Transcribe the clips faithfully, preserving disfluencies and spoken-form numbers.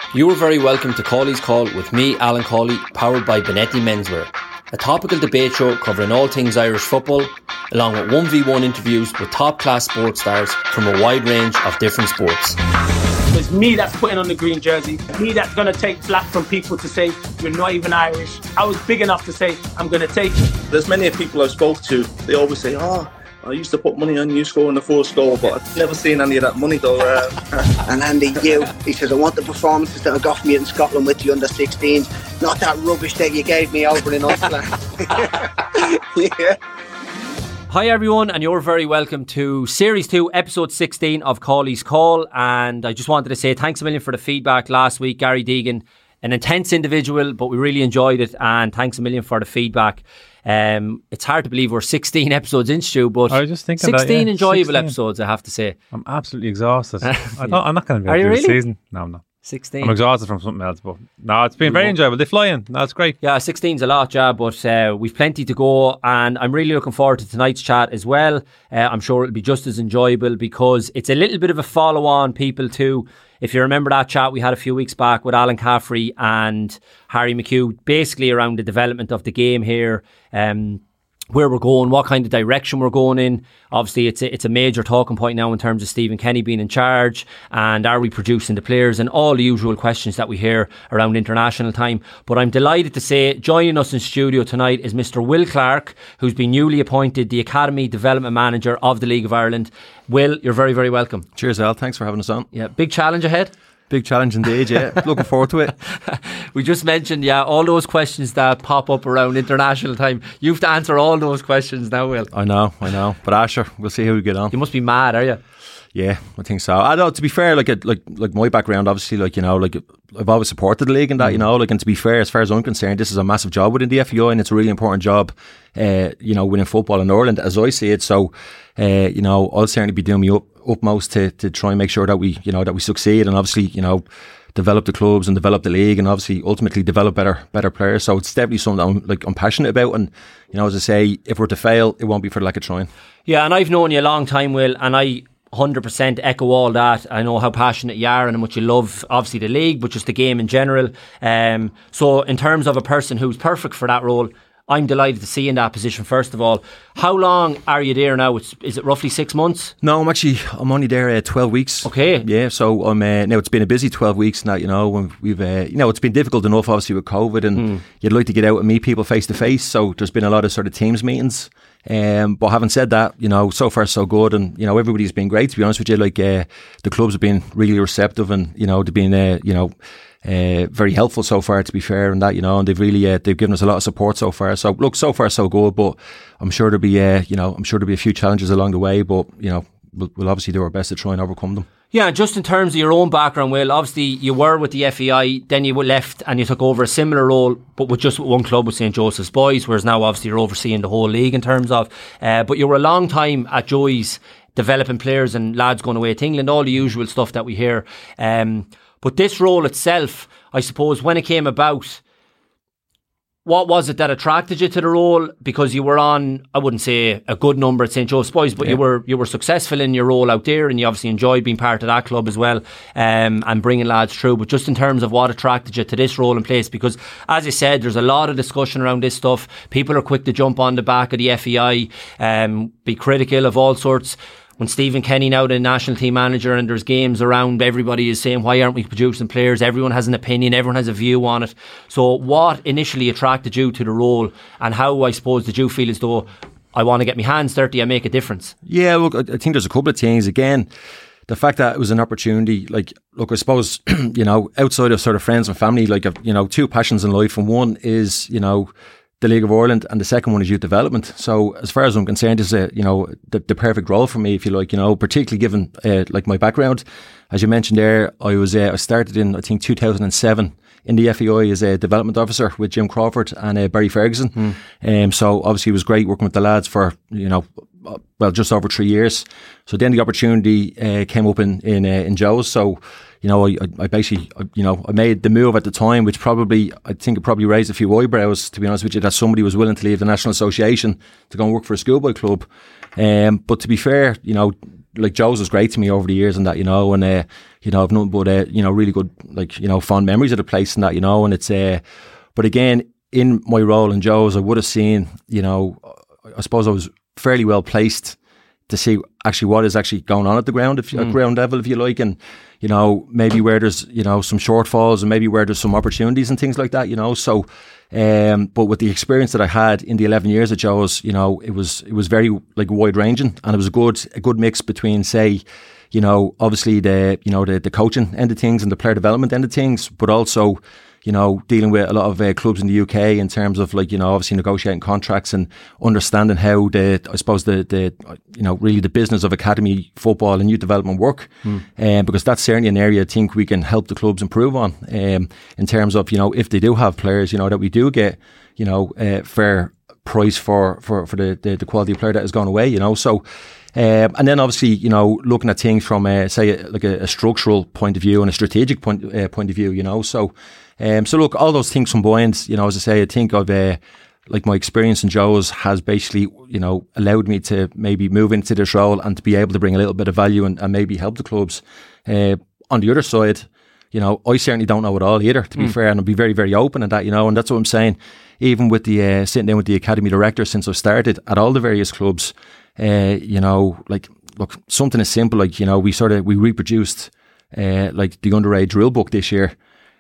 You are very welcome to Cawley's Call with me, Alan Cawley, powered by Benetti Menswear, a topical debate show covering all things Irish football, along with one v one interviews with top-class sports stars from a wide range of different sports. It's me that's putting on the green jersey, me that's going to take flack from people to say, you're not even Irish. I was big enough to say, I'm going to take it. There's many people I've spoke to, they always say, oh, I used to put money on you scoring the first goal, but I've never seen any of that money though. Uh, and Andy, you, he says, I want the performances that I got from you in Scotland with you under sixteens, not that rubbish that you gave me over in Iceland. Yeah. Hi everyone, and you're very welcome to Series two, Episode sixteen of Cawley's Call. And I just wanted to say thanks a million for the feedback last week. Gary Deegan, an intense individual, but we really enjoyed it, and thanks a million for the feedback. Um, it's hard to believe we're sixteen episodes in, Stu, but I was just thinking sixteen that, yeah, enjoyable sixteen episodes, I have to say. I'm absolutely exhausted. I don't, I'm not going to be Are able you to do really? the season. No, I'm not. sixteen. I'm exhausted from something else, but no, it's been We very won't. enjoyable. They fly in. No, it's great. Yeah, sixteen's a lot, yeah, but uh, we've plenty to go, and I'm really looking forward to tonight's chat as well. Uh, I'm sure it'll be just as enjoyable because it's a little bit of a follow-on, people, too. If you remember that chat we had a few weeks back with Alan Caffrey and Harry McHugh, basically around the development of the game here, um, where we're going, what kind of direction we're going in. Obviously, it's a, it's a major talking point now in terms of Stephen Kenny being in charge, and are we producing the players, and all the usual questions that we hear around international time. But I'm delighted to say joining us in studio tonight is Mister Will Clark, who's been newly appointed the Academy Development Manager of the League of Ireland. Will, you're very, very welcome. Cheers, Al. Thanks for having us on. Yeah, big challenge ahead. Big challenge indeed, yeah. Looking forward to it. We just mentioned, yeah, all those questions that pop up around international time. You have to answer all those questions now, Will. I know, I know. But Asher, we'll see how we get on. You must be mad, are you? Yeah, I think so. I know, to be fair, like, like like my background, obviously, like, you know, like I've always supported the league and that, mm. you know, like, and to be fair, as far as I'm concerned, this is a massive job within the F A I, and it's a really important job, uh, you know, within football in Ireland, as I see it. So, uh, you know, I'll certainly be doing my up, utmost to to try and make sure that we, you know, that we succeed, and obviously, you know, develop the clubs and develop the league, and obviously ultimately develop better better players. So it's definitely something that I'm, like, I'm passionate about, and, you know, as I say, if we're to fail, it won't be for the lack of trying. Yeah, and I've known you a long time, Will, and I one hundred percent echo all that. I know how passionate you are and how much you love, obviously, the league, but just the game in general. Um, so in terms of a person who's perfect for that role, I'm delighted to see you in that position. First of all, how long are you there now? It's, is it roughly six months? No, I'm actually I'm only there uh, twelve weeks. Okay. Yeah, so I'm uh, now it's been a busy twelve weeks now. You know, when we've uh, you know it's been difficult enough, obviously, with COVID, and mm. you'd like to get out and meet people face to face. So there's been a lot of sort of Teams meetings. Um, but having said that, you know, so far so good, and, you know, everybody's been great, to be honest with you. Like, uh, the clubs have been really receptive, and, you know, they've been uh, you know uh, very helpful so far, to be fair, and that, you know, and they've really uh, they've given us a lot of support so far. So look, so far so good, but I'm sure there'll be uh, you know I'm sure there'll be a few challenges along the way, but, you know, we'll, we'll obviously do our best to try and overcome them. Yeah, just in terms of your own background, Will, obviously you were with the F A I, then you left and you took over a similar role, but with just one club, with Saint Joseph's Boys, whereas now obviously you're overseeing the whole league in terms of, uh, but you were a long time at Joy's, developing players and lads going away to England, all the usual stuff that we hear. Um, but this role itself, I suppose, when it came about, what was it that attracted you to the role? Because you were on, I wouldn't say a good number at Saint Joseph's Boys, but yeah. you were you were successful in your role out there, and you obviously enjoyed being part of that club as well, um, and bringing lads through. But just in terms of what attracted you to this role in place, because as you said, there's a lot of discussion around this stuff. People are quick to jump on the back of the F A I, um, be critical of all sorts. When Stephen Kenny now the national team manager and there's games around, everybody is saying, why aren't we producing players? Everyone has an opinion, everyone has a view on it. So what initially attracted you to the role, and how, I suppose, did you feel as though, I want to get my hands dirty and make a difference? Yeah, look, I think there's a couple of things. Again, the fact that it was an opportunity, like, look, I suppose, you know, outside of sort of friends and family, like, you know, two passions in life, and one is, you know, the League of Ireland, and the second one is youth development. So as far as I'm concerned, this is a, you know, the, the perfect role for me, if you like, you know, particularly given uh, like my background. As you mentioned there, I was uh, I started in, I think, two thousand seven in the F A I as a development officer with Jim Crawford and uh, Barry Ferguson. Mm. Um, so obviously it was great working with the lads for, you know, well, just over three years. So then the opportunity uh, came up in in, uh, in Joe's. So, you know, I, I basically, you know, I made the move at the time, which probably, I think it probably raised a few eyebrows, to be honest with you, that somebody was willing to leave the National Association to go and work for a schoolboy club. Um, but to be fair, you know, like, Joe's was great to me over the years and that, you know, and, uh, you know, I've nothing but uh, you know, really good, like, you know, fond memories of the place and that, you know. And it's uh, but again, in my role in Joe's, I would have seen, you know, I suppose I was fairly well placed to see actually what is actually going on at the ground, if mm. at ground level, if you like, and you know, maybe where there's, you know, some shortfalls and maybe where there's some opportunities and things like that, you know. So, um, but with the experience that I had in the eleven years at Joe's, you know, it was it was very like wide ranging, and it was a good a good mix between, say, you know, obviously the you know the the coaching end of things and the player development end of things, but also, you know, dealing with a lot of uh, clubs in the U K in terms of, like, you know, obviously negotiating contracts and understanding how the, I suppose the, the you know, really the business of academy football and youth development work. Mm. Um, because that's certainly an area I think we can help the clubs improve on, um, in terms of, you know, if they do have players, you know, that we do get, you know, uh, fair price for, for, for the, the, the quality of player that has gone away, you know. So, Um, and then obviously, you know, looking at things from a, say, a, like a, a structural point of view and a strategic point uh, point of view, you know. So, um, so look, all those things combined, you know, as I say, I think of uh, like my experience in Joe's has basically, you know, allowed me to maybe move into this role and to be able to bring a little bit of value and, and maybe help the clubs. Uh, on the other side, you know, I certainly don't know it all either, to be mm. fair, and I'll be very, very open at that, you know, and that's what I'm saying. Even with the uh, sitting down with the academy director since I've started at all the various clubs. Uh, you know, like, look, something as simple like, you know, we sort of, we reproduced, uh, like the underage drill book this year,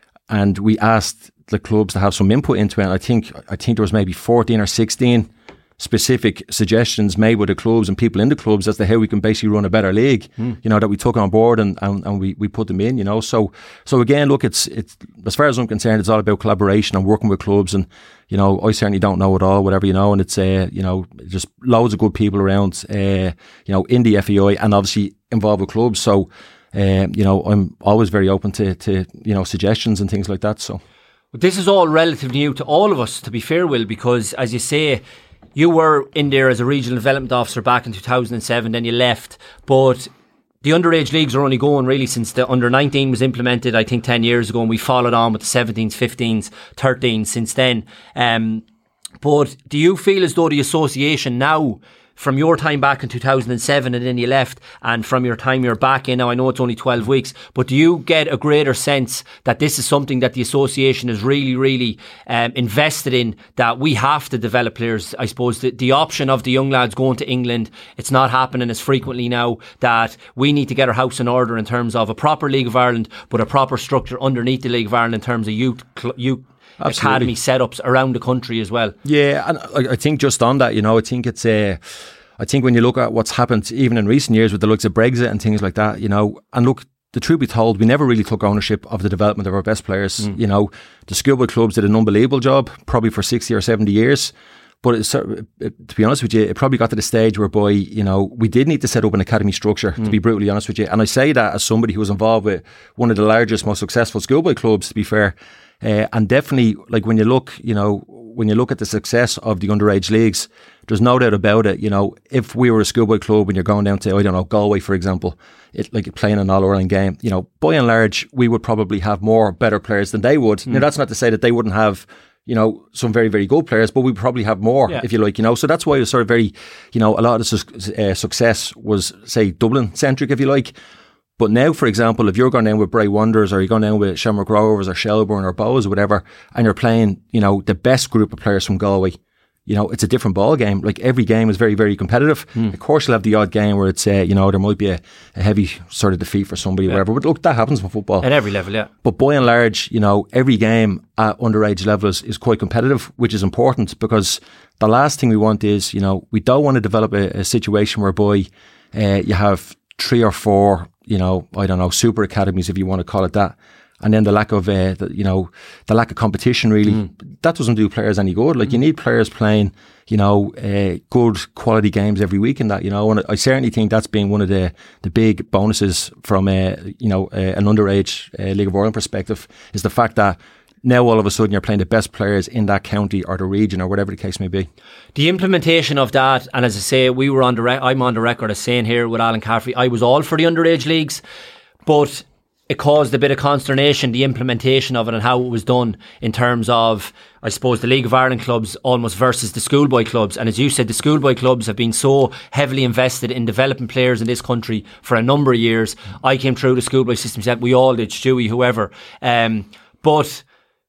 and we asked the clubs to have some input into it. And I think, I think there was maybe fourteen or sixteen specific suggestions made with the clubs and people in the clubs as to how we can basically run a better league, mm. you know, that we took on board and, and, and we, we put them in, you know. So, so again, look, it's, it's, as far as I'm concerned, it's all about collaboration and working with clubs. And, you know, I certainly don't know it all, whatever, you know, and it's, uh, you know, just loads of good people around, uh, you know, in the F E I and obviously involved with clubs. So, um, you know, I'm always very open to, to, you know, suggestions and things like that. So, this is all relatively new to all of us, to be fair, Will, because as you say, you were in there as a regional development officer back in two thousand seven, then you left, but the underage leagues are only going really since the under nineteen was implemented, I think ten years ago, and we followed on with the seventeens, fifteens, thirteens since then. Um, but do you feel as though the association now, from your time back in two thousand seven and then you left, and from your time you're back in now, I know it's only twelve weeks, but do you get a greater sense that this is something that the association is really, really um, invested in, that we have to develop players? I suppose the, the option of the young lads going to England, it's not happening as frequently now, that we need to get our house in order in terms of a proper League of Ireland, but a proper structure underneath the League of Ireland in terms of youth, youth Absolutely. Academy setups around the country as well. Yeah, and I, I think just on that, you know, I think it's a, uh, I think when you look at what's happened even in recent years with the likes of Brexit and things like that, you know, and look, the truth be told, we never really took ownership of the development of our best players. Mm. You know, the schoolboy clubs did an unbelievable job, probably for sixty or seventy years. But it's, it, to be honest with you, it probably got to the stage whereby, you know, we did need to set up an academy structure, mm. to be brutally honest with you. And I say that as somebody who was involved with one of the largest, most successful schoolboy clubs, to be fair. Uh, and definitely, like, when you look, you know, when you look at the success of the underage leagues, there's no doubt about it. You know, if we were a schoolboy club and you're going down to, I don't know, Galway, for example, it, like playing an All-Ireland game, you know, by and large, we would probably have more better players than they would. Mm. Now, that's not to say that they wouldn't have, you know, some very, very good players, but we probably have more, yeah. if you like, you know. So that's why it was sort of very, you know, a lot of the su- uh, success was, say, Dublin-centric, if you like. But now, for example, if you're going down with Bray Wanderers or you're going down with Shamrock Rovers or Shelbourne or Bows or whatever, and you're playing, you know, the best group of players from Galway, you know, it's a different ball game. Like, every game is very, very competitive. Mm. Of course, you'll have the odd game where it's, uh, you know, there might be a, a heavy sort of defeat for somebody, yeah. or whatever. But look, that happens in football. At every level, yeah. But by and large, you know, every game at underage levels is quite competitive, which is important, because the last thing we want is, you know, we don't want to develop a, a situation whereby uh, you have three or four, you know, I don't know, super academies, if you want to call it that. And then the lack of, uh, the, you know, the lack of competition, really, mm. that doesn't do players any good. Like, mm. you need players playing, you know, uh, good quality games every week and that, you know. And I certainly think that's been one of the, the big bonuses from, uh, you know, uh, an underage uh, League of Ireland perspective, is the fact that now all of a sudden you're playing the best players in that county or the region or whatever the case may be. The implementation of that, and as I say, we were on the re- I'm on the record as saying here with Alan Caffrey, I was all for the underage leagues, but it caused a bit of consternation, the implementation of it and how it was done in terms of, I suppose, the League of Ireland clubs almost versus the schoolboy clubs. And as you said, the schoolboy clubs have been so heavily invested in developing players in this country for a number of years. I came through the schoolboy system, we all did, Stewie, whoever. Um, but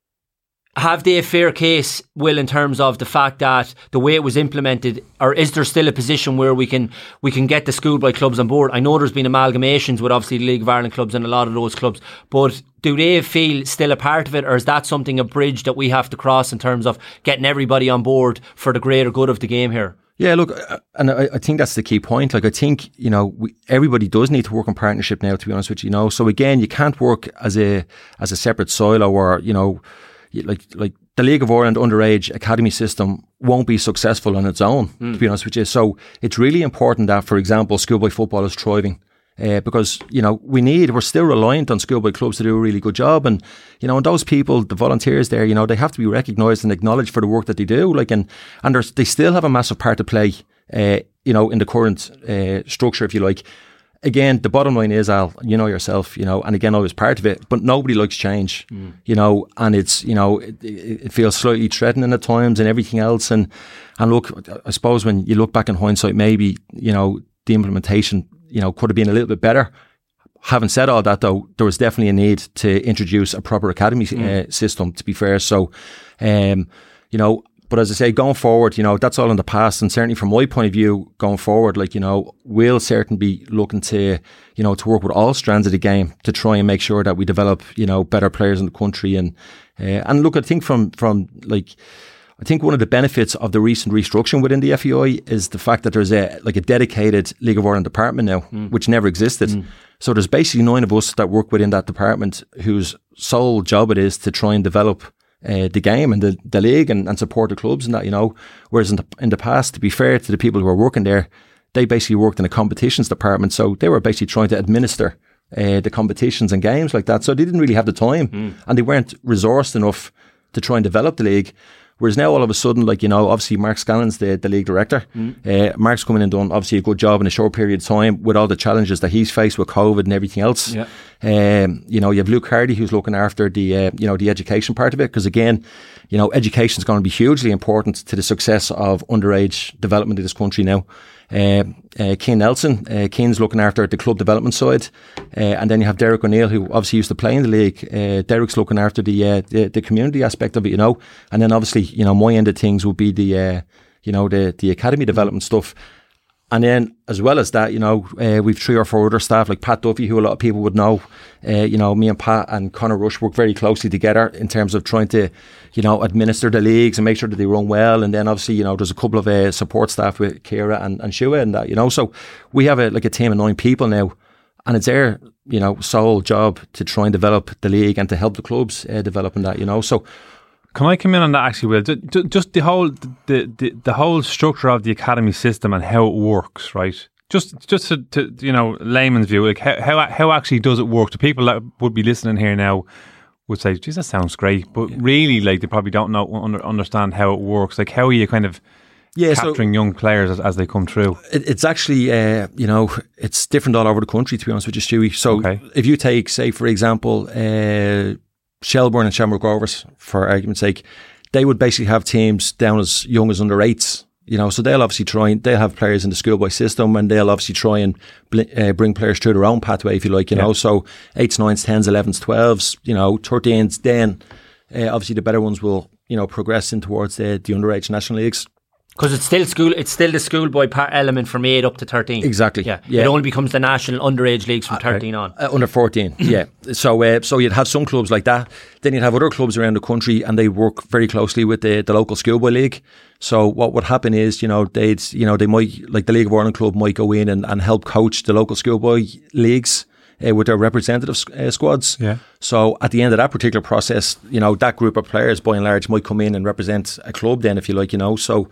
have they a fair case, Will, in terms of the fact that the way it was implemented, or is there still a position where we can we can get the schoolboy clubs on board? I know there's been amalgamations with obviously the League of Ireland clubs and a lot of those clubs, but do they feel still a part of it, or is that something, a bridge that we have to cross in terms of getting everybody on board for the greater good of the game here? Yeah, look, and I, I think that's the key point. Like, I think, you know, we, everybody does need to work in partnership now, to be honest with you, you know. So again, you can't work as a as a separate silo, or, you know, like like the League of Ireland underage academy system won't be successful on its own, mm. to be honest with you. So it's really important that, for example, schoolboy football is thriving. Uh, because, you know, we need, we're still reliant on schoolboy clubs to do a really good job. And, you know, and those people, the volunteers there, you know, they have to be recognised and acknowledged for the work that they do. Like, and, and there's, they still have a massive part to play, uh, you know, in the current uh, structure, if you like. Again, the bottom line is, Al, you know yourself, you know, and again, I was part of it, but nobody likes change, mm. you know, and it's, you know, it, it feels slightly threatening at times and everything else. And, and look, I suppose when you look back in hindsight, maybe, you know, the implementation, you know, could have been a little bit better. Having said all that, though, there was definitely a need to introduce a proper academy mm. uh, system, to be fair. So, um, you know, but as I say, going forward, you know, that's all in the past. And certainly from my point of view, going forward, like, you know, we'll certainly be looking to, you know, to work with all strands of the game to try and make sure that we develop, you know, better players in the country. And, uh, and look, I think from, from like, I think one of the benefits of the recent restructuring within the F E I is the fact that there's a, like a dedicated League of Ireland department now, mm. which never existed. Mm. So there's basically nine of us that work within that department whose sole job it is to try and develop Uh, the game and the, the league and, and support the clubs and that, you know. Whereas in the, in the past, to be fair to the people who were working there, they basically worked in a competitions department. So they were basically trying to administer uh, the competitions and games like that. So they didn't really have the time mm. and they weren't resourced enough to try and develop the league. Whereas now all of a sudden, like, you know, obviously Mark Scallon's the, the league director. Mm. Uh, Mark's coming in and done obviously a good job in a short period of time with all the challenges that he's faced with COVID and everything else. Yeah. Um, you know, you have Luke Hardy who's looking after the, uh, you know, the education part of it. Because again, you know, education is going to be hugely important to the success of underage development in this country now. Uh, uh, Keane Nelson, uh, Keane's looking after the club development side, uh, and then you have Derek O'Neill, who obviously used to play in the league. Uh, Derek's looking after the, uh, the the community aspect of it, you know, and then obviously, you know, my end of things would be the, uh, you know, the the academy development stuff. And then, as well as that, you know, uh, we've three or four other staff like Pat Duffy, who a lot of people would know. Uh, you know, me and Pat and Conor Rush work very closely together in terms of trying to, you know, administer the leagues and make sure that they run well. And then, obviously, you know, there's a couple of uh, support staff with Ciara and, and Shua and that, you know. So we have a, like a team of nine people now, and it's their, you know, sole job to try and develop the league and to help the clubs uh, develop in that, you know. So. Can I come in on that actually, Will? Just the whole the, the, the whole structure of the academy system and how it works, right? Just just to, to you know, layman's view, like how, how how actually does it work? The people that would be listening here now would say, "Geez, that sounds great," but yeah. really, like, they probably don't know under, understand how it works. Like, how are you kind of yeah, capturing so young players as, as they come through? It, it's actually, uh, you know, it's different all over the country, to be honest with you, Stewie. So okay. if you take, say, for example, Uh, Shelbourne and Shamrock Rovers, for argument's sake, they would basically have teams down as young as under eights, you know, so they'll obviously try and they'll have players in the schoolboy system and they'll obviously try and bl- uh, bring players through their own pathway, if you like, you yeah. know, so eights, nines, tens, elevens, twelves, you know, thirteens, then uh, obviously the better ones will, you know, progress in towards the, the underage national leagues. Because it's still school, it's still the schoolboy part element from eight up to thirteen. Exactly. Yeah. yeah. It only becomes the national underage leagues from thirteen on. Uh, under fourteen. yeah. So, uh, so you'd have some clubs like that. Then you'd have other clubs around the country, and they work very closely with the, the local schoolboy league. So what would happen is, you know, they'd, you know, they might, like the League of Ireland club might go in and, and help coach the local schoolboy leagues. Uh, with their representative uh, squads. Yeah. So at the end of that particular process, you know, that group of players by and large might come in and represent a club then, if you like, you know. So,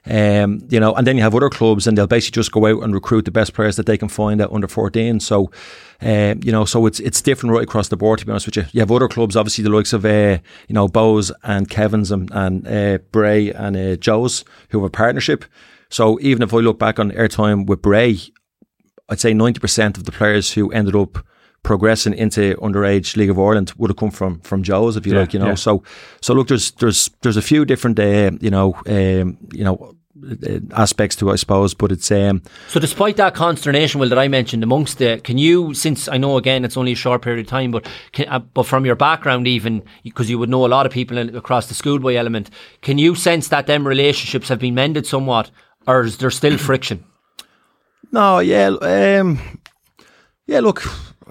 um, you know, and then you have other clubs and they'll basically just go out and recruit the best players that they can find at under fourteen. So, um, you know, so it's it's different right across the board, to be honest with you. You have other clubs, obviously the likes of, uh, you know, Bowes and Kevin's and, and uh, Bray and uh, Joe's, who have a partnership. So even if I look back on our time with Bray, I'd say ninety percent of the players who ended up progressing into underage League of Ireland would have come from from Joe's, if you Yeah, like, you know. yeah. So so look, there's there's there's a few different uh, you know um, you know uh, aspects to it, I suppose, but it's um, So despite that consternation, Will, that I mentioned amongst the, can you, since I know again it's only a short period of time, but can, uh, but from your background even, because you would know a lot of people in, across the schoolboy element, can you sense that them relationships have been mended somewhat, or is there still friction? no, yeah, um, yeah. Look,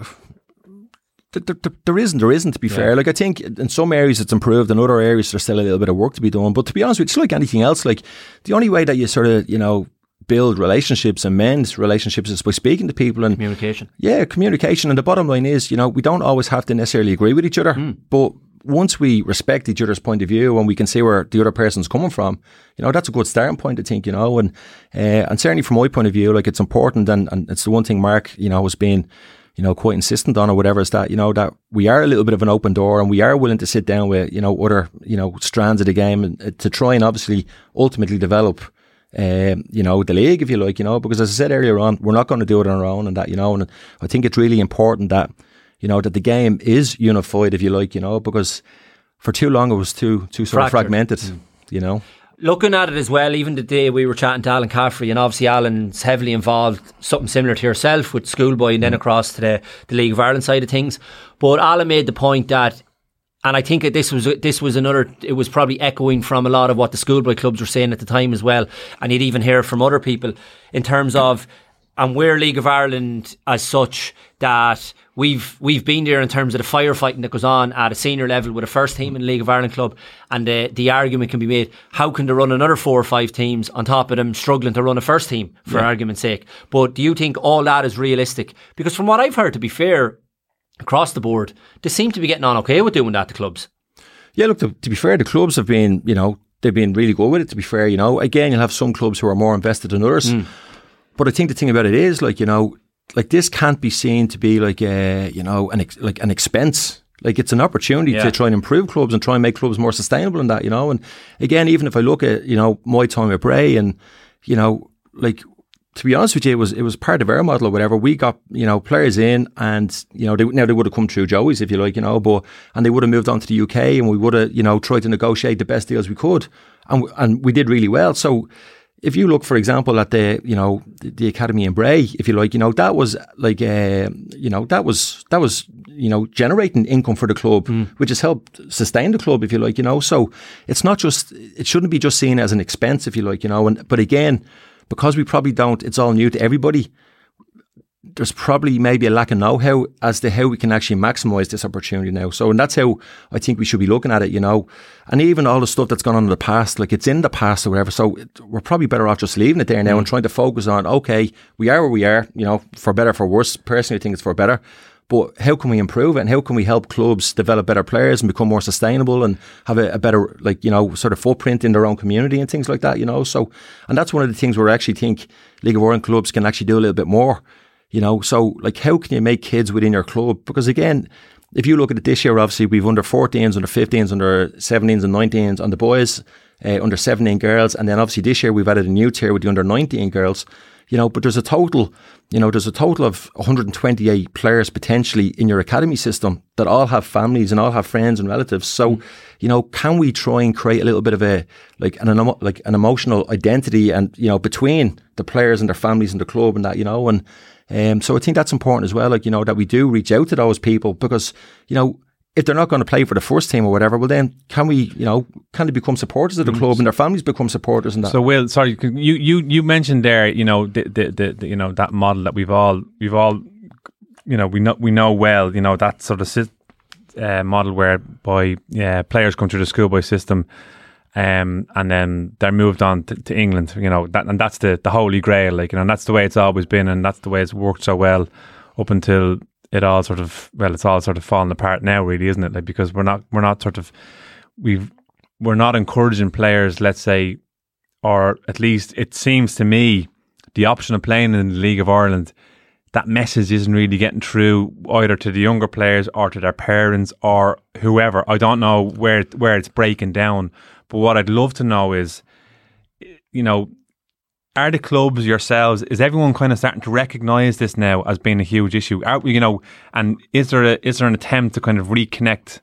there, there, there isn't. There isn't. To be fair, like I think in some areas it's improved, in other areas there's still a little bit of work to be done. But to be honest with you, it's like anything else. Like the only way that you sort of, you know, build relationships and mend relationships is by speaking to people and Communication. yeah, communication. And the bottom line is, you know, we don't always have to necessarily agree with each other, Mm. but once we respect each other's point of view and we can see where the other person's coming from, you know, that's a good starting point, I think, you know, and uh, and certainly from my point of view, like it's important, and, and it's the one thing Mark, you know, has been, you know, quite insistent on or whatever, is that, you know, that we are a little bit of an open door and we are willing to sit down with, you know, other, you know, strands of the game and uh, to try and obviously ultimately develop Um, you know, the league, if you like, you know, because as I said earlier on, we're not going to do it on our own and that, you know, and I think it's really important that, you know, that the game is unified, if you like, you know, because for too long it was too, too sort of Fractured. fragmented, you know. Looking at it as well, even the day we were chatting to Alan Caffrey, and obviously Alan's heavily involved, something similar to yourself with schoolboy and then across to the, the League of Ireland side of things. But Alan made the point that, and I think that this was this was another, it was probably echoing from a lot of what the schoolboy clubs were saying at the time as well, and you'd even hear from other people in terms of, and we're League of Ireland as such, that we've we've been there in terms of the firefighting that goes on at a senior level with a first team in the League of Ireland club, and the, the argument can be made, how can they run another four or five teams on top of them struggling to run a first team, for Yeah. argument's sake? But do you think all that is realistic? Because from what I've heard, to be fair, across the board, they seem to be getting on okay with doing that to clubs. Yeah, look, to, to be fair, the clubs have been, you know, they've been really good with it, to be fair, you know. Again, you'll have some clubs who are more invested than others. Mm. But I think the thing about it is, like, you know, like this can't be seen to be like a, you know, an ex- like an expense. Like it's an opportunity Yeah. to try and improve clubs and try and make clubs more sustainable in that, you know. And again, even if I look at, you know, my time at Bray and, you know, like, to be honest with you, it was it was part of our model or whatever. We got, you know, players in and, you know, they, now they would have come through Joey's, if you like, you know, but, and they would have moved on to the U K and we would have, you know, tried to negotiate the best deals we could. And, and we did really well. So if you look, for example, at the, you know, the, the academy in Bray, if you like, you know, that was like, uh, you know, that was, that was, you know, generating income for the club, mm. which has helped sustain the club, if you like, you know. So it's not just, it shouldn't be just seen as an expense, if you like, you know. And, but again, because we probably don't, it's all new to everybody, there's probably maybe a lack of know-how as to how we can actually maximise this opportunity now. So, and that's how I think we should be looking at it, you know. And even all the stuff that's gone on in the past, like it's in the past or whatever. So it, we're probably better off just leaving it there now mm. and trying to focus on, okay, we are where we are, you know, for better, for worse. Personally, I think it's for better. But how can we improve it and how can we help clubs develop better players and become more sustainable and have a, a better, like, you know, sort of footprint in their own community and things like that, you know. So, and that's one of the things where I actually think League of Ireland clubs can actually do a little bit more, you know. So, like, how can you make kids within your club? Because again, if you look at it this year, obviously we've under fourteens, under fifteens, under seventeens and nineteens on the boys, uh, under seventeen girls. And then obviously this year we've added a new tier with the under nineteen girls. You know, but there's a total, you know, there's a total of one hundred twenty-eight players potentially in your academy system that all have families and all have friends and relatives. So, mm. you know, can we try and create a little bit of a, like an, like an emotional identity and, you know, between the players and their families and the club and that, you know, and um, so I think that's important as well, like, you know, that we do reach out to those people because, you know, if they're not going to play for the first team or whatever, well then can we, you know, can they become supporters of the club and their families become supporters and that? So Will, sorry, you you you mentioned there, you know, the the, the, the you know that model that we've all we've all, you know, we know we know well, you know, that sort of uh, model whereby yeah, players come through the schoolboy system, um, and then they're moved on to, to England, you know, that and that's the the holy grail, like, you know, and that's the way it's always been, and that's the way it's worked so well up until it all sort of, well, it's all sort of falling apart now, really, isn't it? Like, because we're not, we're not sort of, we've, we're not encouraging players, let's say, or at least it seems to me, the option of playing in the League of Ireland, that message isn't really getting through either to the younger players or to their parents or whoever. I don't know where where it's breaking down, but what I'd love to know is, you know, are the clubs yourselves, is everyone kind of starting to recognise this now as being a huge issue? Are, you know, and is there a, is there an attempt to kind of reconnect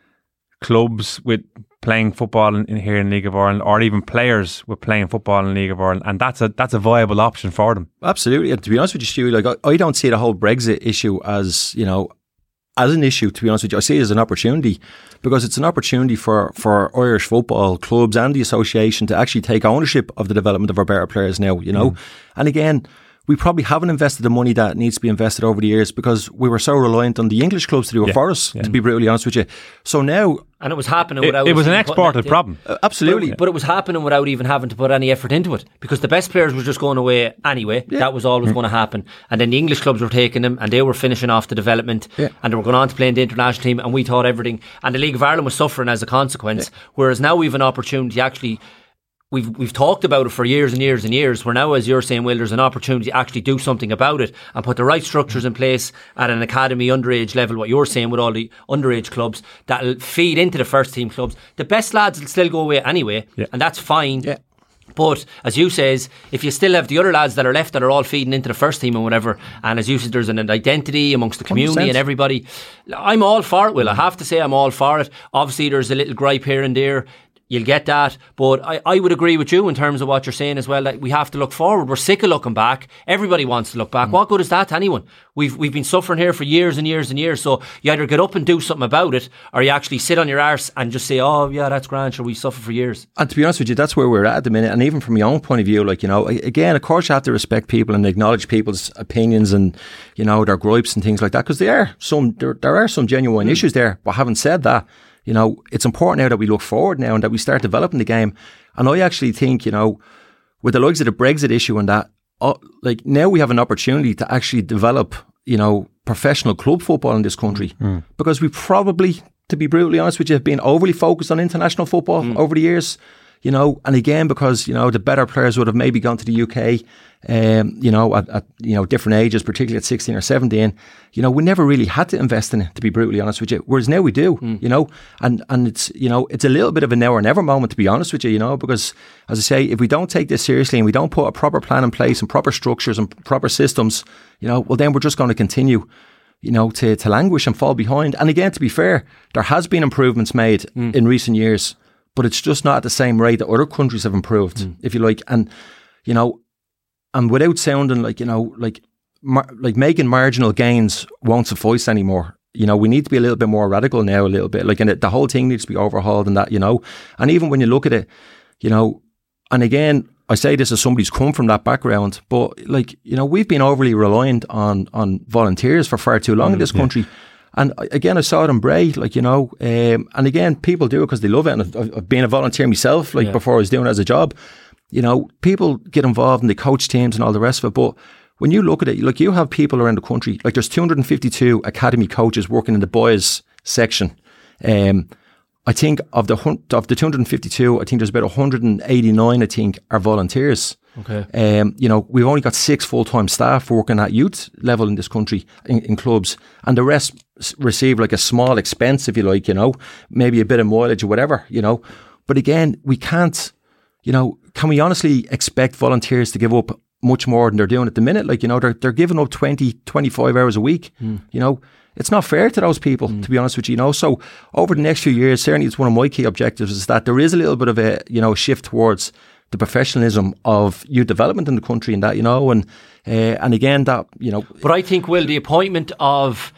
clubs with playing football in, in here in League of Ireland, or even players with playing football in League of Ireland, and that's a that's a viable option for them? Absolutely. And to be honest with you, Stu, like I, I don't see the whole Brexit issue as, you know, as an issue, to be honest with you. I see it as an opportunity, because it's an opportunity for, for Irish football clubs and the association to actually take ownership of the development of our better players now, you know. Mm. And again, we probably haven't invested the money that needs to be invested over the years, because we were so reliant on the English clubs to do it yeah. for us, yeah. to be brutally honest with you. So now... And it was happening it, without... It was an exported problem. Uh, absolutely. But, but it was happening without even having to put any effort into it, because the best players were just going away anyway. Yeah. That was always mm. going to happen. And then the English clubs were taking them, and they were finishing off the development, yeah. and they were going on to play in the international team, and we thought everything... And the League of Ireland was suffering as a consequence, yeah. whereas now we have an opportunity to actually... We've we've talked about it for years and years and years, where now, as you're saying, Will, there's an opportunity to actually do something about it and put the right structures in place at an academy underage level, what you're saying with all the underage clubs, that'll feed into the first team clubs. The best lads will still go away anyway, yeah. and that's fine. Yeah. But as you says, if you still have the other lads that are left that are all feeding into the first team and whatever, and as you said, there's an identity amongst the community one hundred percent. And everybody, I'm all for it, Will. I have to say I'm all for it. Obviously there's a little gripe here and there. You'll get that, but I, I would agree with you in terms of what you're saying as well, that we have to look forward. We're sick of looking back. Everybody wants to look back. Mm. What good is that to anyone? We've we've been suffering here for years and years and years, so you either get up and do something about it, or you actually sit on your arse and just say, oh yeah, that's grand, sure, we suffer for years. And to be honest with you, that's where we're at at the minute. And even from my own point of view, like, you know, again, of course you have to respect people and acknowledge people's opinions and, you know, their gripes and things like that, because there are some there, there are some genuine mm. issues there. But having said that, you know, it's important now that we look forward now and that we start developing the game. And I actually think, you know, with the likes of the Brexit issue and that, uh, like now we have an opportunity to actually develop, you know, professional club football in this country. Mm. Because we probably, to be brutally honest with you, have been overly focused on international football mm. over the years. You know, and again, because, you know, the better players would have maybe gone to the U K, um, you know, at, at, you know, different ages, particularly at sixteen or seventeen, you know, we never really had to invest in it, to be brutally honest with you. Whereas now we do, mm. you know, and, and it's, you know, it's a little bit of a now or never moment, to be honest with you, you know, because as I say, if we don't take this seriously and we don't put a proper plan in place and proper structures and proper systems, you know, well, then we're just going to continue, you know, to, to languish and fall behind. And again, to be fair, there has been improvements made mm. in recent years, but it's just not at the same rate that other countries have improved, mm. if you like. And, you know, and without sounding like, you know, like, mar- like making marginal gains won't suffice anymore. You know, we need to be a little bit more radical now, a little bit. Like, and it, the whole thing needs to be overhauled and that, you know. And even when you look at it, you know, and again, I say this as somebody who's come from that background, but like, you know, we've been overly reliant on, on volunteers for far too long mm, in this country. Yeah. And again, I saw it in Bray, like, you know, um, and again, people do it because they love it. And I've, I've been a volunteer myself, like yeah. before I was doing it as a job. You know, people get involved and they coach teams and all the rest of it. But when you look at it, like, you have people around the country, like there's two hundred fifty-two academy coaches working in the boys section. Um, I think of the of the two hundred fifty-two, I think there's about one hundred eighty-nine, I think, are volunteers. Okay. Um, you know, we've only got six full-time staff working at youth level in this country in, in clubs, and the rest receive like a small expense, if you like, you know, maybe a bit of mileage or whatever, you know. But again, we can't, you know, can we honestly expect volunteers to give up much more than they're doing at the minute? Like, you know, they're they're giving up twenty, twenty-five hours a week, mm. you know. It's not fair to those people, mm. to be honest with you, you know. So over the next few years, certainly it's one of my key objectives, is that there is a little bit of a, you know, shift towards the professionalism of youth development in the country and that, you know, and uh, and again, that, you know. But I think, Will, the appointment of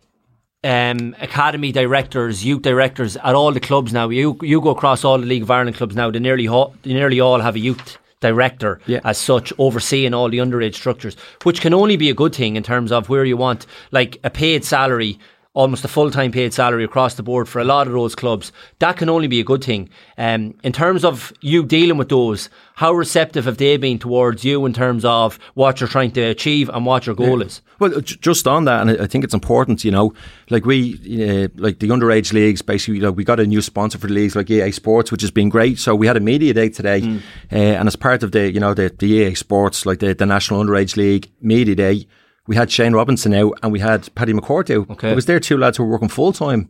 um, academy directors, youth directors at all the clubs now, you you go across all the League of Ireland clubs now, they nearly, ho- they nearly all have a youth director yeah. as such, overseeing all the underage structures, which can only be a good thing in terms of where you want like a paid salary, almost a full-time paid salary across the board for a lot of those clubs. That can only be a good thing. Um, in terms of you dealing with those, how receptive have they been towards you in terms of what you're trying to achieve and what your goal yeah. is? Well, just on that, and I think it's important, you know, like we, uh, like the underage leagues, basically, like we got a new sponsor for the leagues, like E A Sports, which has been great. So we had a media day today, mm. uh, and as part of the, you know, the, the E A Sports, like the, the National Underage League media day, we had Shane Robinson out and we had Paddy McCourt out, okay. because they're two lads who were working full time,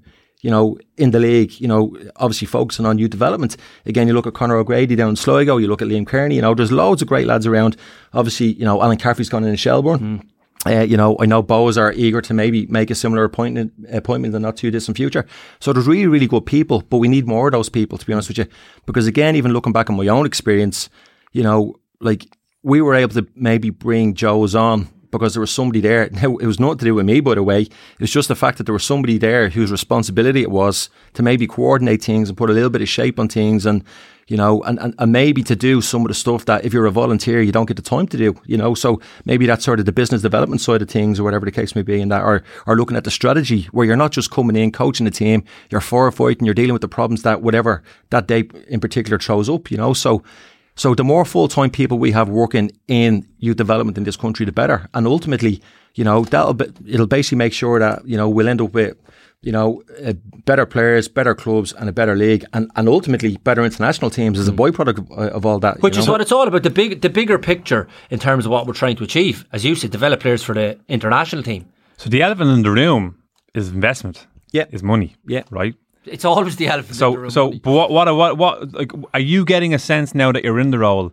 you know, in the league, you know, obviously focusing on youth development. Again, you look at Conor O'Grady down in Sligo, you look at Liam Kearney, you know, there's loads of great lads around. Obviously, you know, Alan Caffrey's gone in in Shelbourne. Mm. Uh, you know, I know Bows are eager to maybe make a similar appointment appointment in the not too distant future. So there's really, really good people, but we need more of those people, to be honest with you. Because again, even looking back on my own experience, you know, like we were able to maybe bring Joes on because there was somebody there. Now, it was nothing to do with me, by the way. It was just the fact that there was somebody there whose responsibility it was to maybe coordinate things and put a little bit of shape on things, and you know, and, and, and maybe to do some of the stuff that if you're a volunteer, you don't get the time to do, you know. So maybe that's sort of the business development side of things, or whatever the case may be, and that, or, or looking at the strategy where you're not just coming in, coaching the team, you're firefighting, you're dealing with the problems that whatever that day in particular throws up, you know. So, so the more full-time people we have working in youth development in this country, the better. And ultimately, you know, that'll be, it'll basically make sure that, you know, we'll end up with, you know, uh, better players, better clubs, and a better league, and, and ultimately better international teams as a byproduct of, uh, of all that. Which you is know? what it's all about, the big, the bigger picture in terms of what we're trying to achieve. As you said, develop players for the international team. So the elephant in the room is investment. Yeah. Is money. Yeah. Right? It's always the elephant so, in the room. So, money. but what, what, what, what, like, are you getting a sense now that you're in the role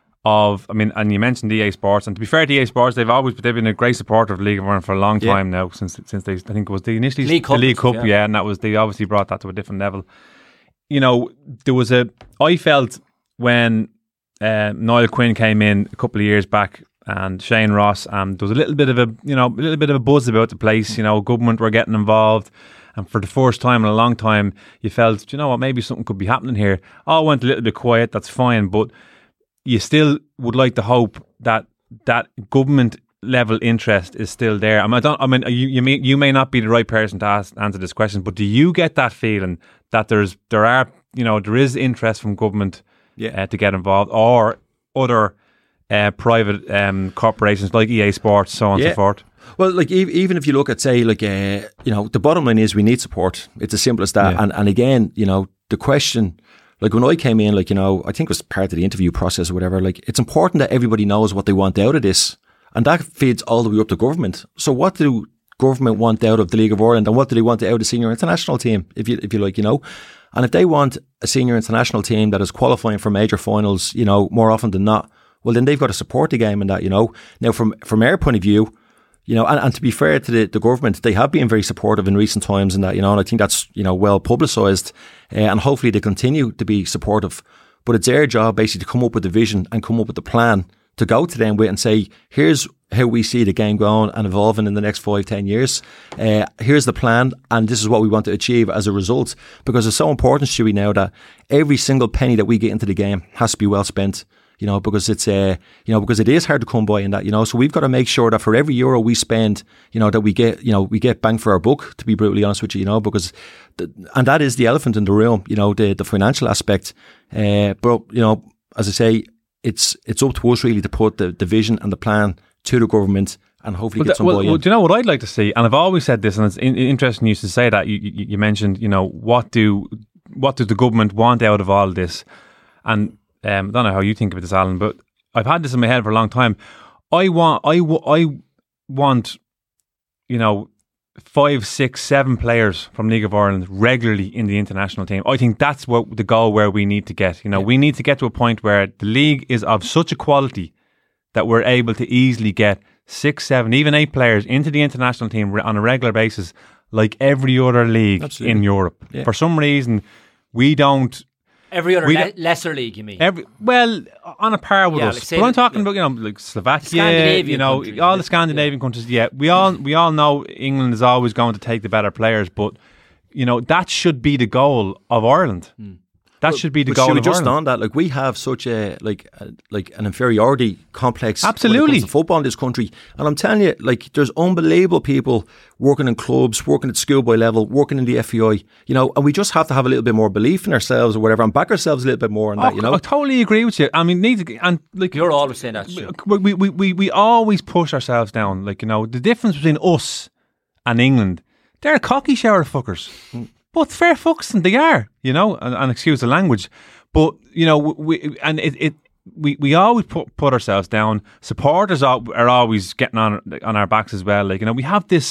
of, I mean, and you mentioned E A Sports, and to be fair to E A Sports, they've always they've been a great supporter of the League of Ireland for a long time yeah. now, since since they, I think it was the initially League Cup, the League Cup, yeah. yeah, and that was, they obviously brought that to a different level. You know, there was a, I felt when uh, Niall Quinn came in a couple of years back, and Shane Ross, and there was a little bit of a, you know, a little bit of a buzz about the place, you know, government were getting involved. And for the first time in a long time, you felt, you know what, maybe something could be happening here. All went a little bit quiet, that's fine, but you still would like to hope that that government level interest is still there. I mean, I don't. I mean, you you may you may not be the right person to ask, answer this question, but do you get that feeling that there's there are you know there is interest from government yeah. uh, to get involved, or other uh, private um, corporations like E A Sports, so on yeah. and so forth? Well, like even if you look at, say, like uh, you know, the bottom line is we need support. It's as simple as that. Yeah. And and again, you know, the question, like when I came in, like, you know, I think it was part of the interview process or whatever. Like, it's important that everybody knows what they want out of this, and that feeds all the way up to government. So, what do government want out of the League of Ireland, and what do they want out of the senior international team, if you if you like, you know? And if they want a senior international team that is qualifying for major finals, you know, more often than not, well, then they've got to support the game in that, you know. Now, from from our point of view, you know, and, and to be fair to the, the government, they have been very supportive in recent times in that, you know, and I think that's, you know, well publicised, uh, and hopefully they continue to be supportive. But it's their job basically to come up with a vision and come up with a plan to go to them with and say, here's how we see the game going and evolving in the next five, ten years. Uh, here's the plan, and this is what we want to achieve as a result. Because it's so important, Stewie, now that every single penny that we get into the game has to be well spent. You know, because it's uh, you know, because it is hard to come by in that, you know. So we've got to make sure that for every euro we spend, you know, that we get, you know, we get bang for our buck. To be brutally honest with you, you know, because, the, and that is the elephant in the room, you know, the the financial aspect. Uh, but you know, as I say, it's it's up to us really to put the, the vision and the plan to the government, and hopefully well, get some well, buy-in. Well, do you know what I'd like to see? And I've always said this, and it's in, interesting you to say that. You, you, you mentioned, you know, what do what does the government want out of all this? And Um, I don't know how you think of this, Alan, but I've had this in my head for a long time. I want, I, I want, you know, five, six, seven players from League of Ireland regularly in the international team. I think that's what the goal where we need to get. You know, yeah. we need to get to a point where the league is of such a quality that we're able to easily get six, seven, even eight players into the international team on a regular basis, like every other league Absolutely. in Europe. Yeah. For some reason, we don't. Every other le- lesser league, you mean? Every well, on a par with yeah, us. like but I'm talking yeah. about, you know, like Slovakia, you know, countries, all the Scandinavian yeah. countries. Yeah, we all we all know England is always going to take the better players, but you know that should be the goal of Ireland. Hmm. That but, should be the but goal should we of just Ireland. on that, like we have such a like a, like an inferiority complex Absolutely. when it comes to football in this country, and I'm telling you, like there's unbelievable people working in clubs, working at schoolboy level, working in the F E I, you know, and we just have to have a little bit more belief in ourselves or whatever, and back ourselves a little bit more on oh, that, you know. I totally agree with you. I mean, need to, and like you're always saying that. We, we we we we always push ourselves down. Like, you know, the difference between us and England, they're cocky shower fuckers, mm. but fair fucks, and they are, you know, and, and excuse the language. But, you know, we and it, it we, we always put, put ourselves down. Supporters are, are always getting on on our backs as well. Like, you know, we have this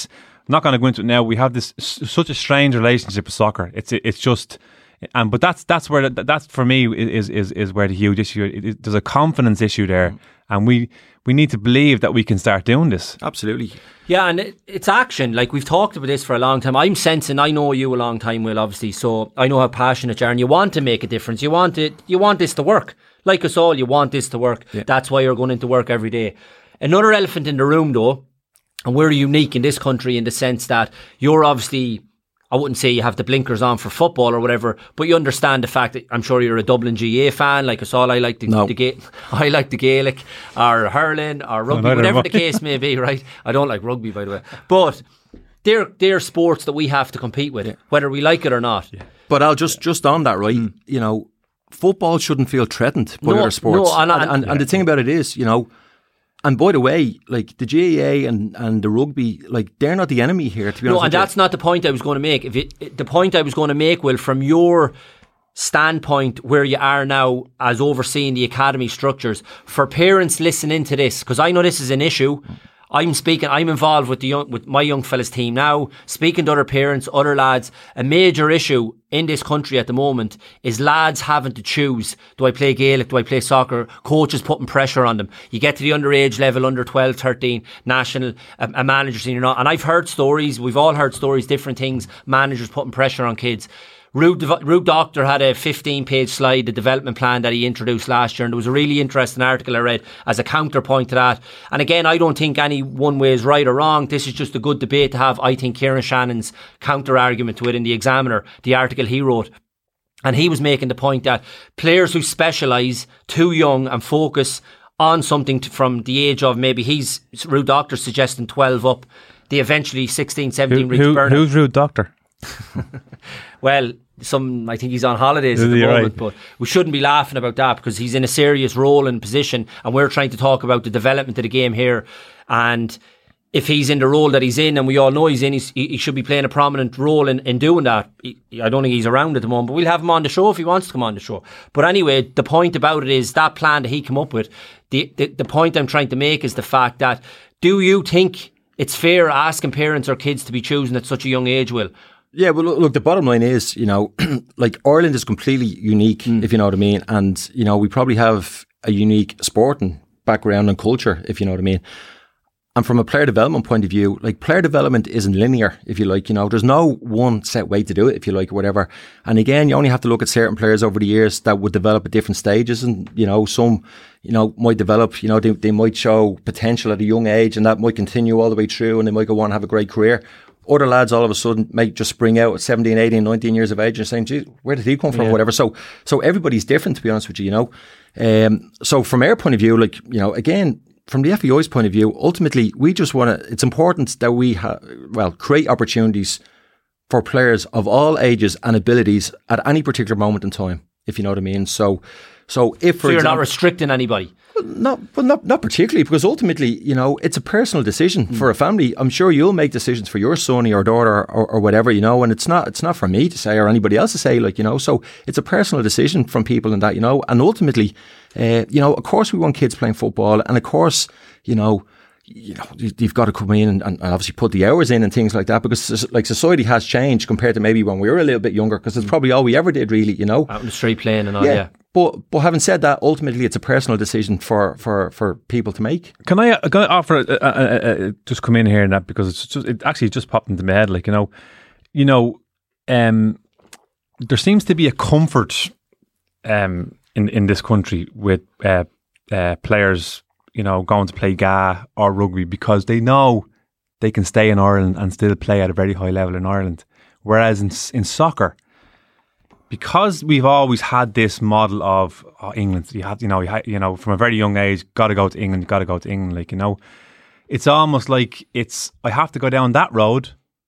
not going to go into it now. We have this s- such a strange relationship with soccer. It's it's just, and but that's that's where the, that's for me is is is where the huge issue. It, it, there's a confidence issue there, and we we need to believe that we can start doing this. Absolutely. Yeah, and it, it's action. Like, we've talked about this for a long time. I'm sensing, I know you a long time, Will, obviously, so I know how passionate you are, and you want to make a difference. You want it. You want this to work. Like us all, you want this to work. Yeah. That's why you're going into work every day. Another elephant in the room, though, and we're unique in this country in the sense that you're obviously, I wouldn't say you have the blinkers on for football or whatever, but you understand the fact that I'm sure you're a Dublin G A fan, like us all. I like the, no. the Ga- I like the Gaelic or hurling or rugby, no, whatever the case may be, right? I don't like rugby, by the way. But they're, they're sports that we have to compete with, yeah. whether we like it or not. Yeah. But I'll just, just on that, right, mm. you know, football shouldn't feel threatened by no, other sports. No, and, and, and, and the thing about it is, you know, and by the way, like the G A A and, and the rugby, like they're not the enemy here, to be no, honest. No, and that's you. Not the point I was going to make. If it, the point I was going to make, Will, from your standpoint where you are now as overseeing the academy structures, for parents listening to this, because I know this is an issue. I'm speaking, I'm involved with the young, with my young fellas team now, speaking to other parents, other lads. A major issue in this country at the moment is lads having to choose. Do I play Gaelic? Do I play soccer? Coaches putting pressure on them. You get to the underage level, under twelve, thirteen, national, a, a manager senior not. And I've heard stories, we've all heard stories, different things, managers putting pressure on kids. Rude, Rude Doctor had a fifteen page slide, the development plan that he introduced last year, and there was a really interesting article I read as a counterpoint to that. And again, I don't think any one way is right or wrong. This is just a good debate to have. I think Kieran Shannon's counter argument to it in the Examiner, the article he wrote, and he was making the point that players who specialise too young and focus on something to, from the age of, maybe he's, Rude Doctor suggesting twelve up, they eventually sixteen, seventeen who, reach who, burnout. Who's Rude Doctor? Well, some I think he's on holidays at the moment, right. But we shouldn't be laughing about that because he's in a serious role and position, and we're trying to talk about the development of the game here. And if he's in the role that he's in, and we all know he's in, he's, he should be playing a prominent role in, in doing that. He, I don't think he's around at the moment, but we'll have him on the show if he wants to come on the show. But anyway, the point about it is that plan that he came up with, the, the, the point I'm trying to make is the fact that, do you think it's fair asking parents or kids to be choosing at such a young age, Will? Yeah, well, look, look, the bottom line is, you know, like Ireland is completely unique, mm. if you know what I mean. And, you know, we probably have a unique sporting background and culture, if you know what I mean. And from a player development point of view, like player development isn't linear, if you like, you know, there's no one set way to do it, if you like, or whatever. And again, you only have to look at certain players over the years that would develop at different stages. And, you know, some, you know, might develop, you know, they, they might show potential at a young age and that might continue all the way through and they might go on and have a great career. Other lads all of a sudden might just spring out at seventeen, eighteen, nineteen years of age and saying, gee, where did he come from? Yeah. Or whatever. So, so everybody's different, to be honest with you, you know. Um, so from our point of view, like, you know, again, from the F A I's point of view, ultimately, we just want to, it's important that we have, well, create opportunities for players of all ages and abilities at any particular moment in time, if you know what I mean. So, so if for so you're example, not restricting anybody. Well, not, but not, not particularly, because ultimately, you know, it's a personal decision mm. for a family. I'm sure you'll make decisions for your son or your daughter or, or whatever, you know, and it's not, it's not for me to say or anybody else to say, like, you know, so it's a personal decision from people and that, you know, and ultimately, uh, you know, of course we want kids playing football, and of course, you know, you know, you've got to come in and, and obviously put the hours in and things like that, because like society has changed compared to maybe when we were a little bit younger, because it's probably all we ever did, really, you know. Out in the street playing and all, yeah. yeah. But but having said that, ultimately it's a personal decision for, for, for people to make. Can I, uh, can I offer a, a, a, a, just come in here and that, because it's just, it actually just popped into my head, like, you know, you know, um, there seems to be a comfort um, in in this country with uh, uh, players, you know, going to play G A A or rugby because they know they can stay in Ireland and still play at a very high level in Ireland. Whereas in in soccer, because we've always had this model of oh, England, you had, you know, you, had, you know, from a very young age, got to go to England, got to go to England. Like, you know, it's almost like it's I have to go down that road,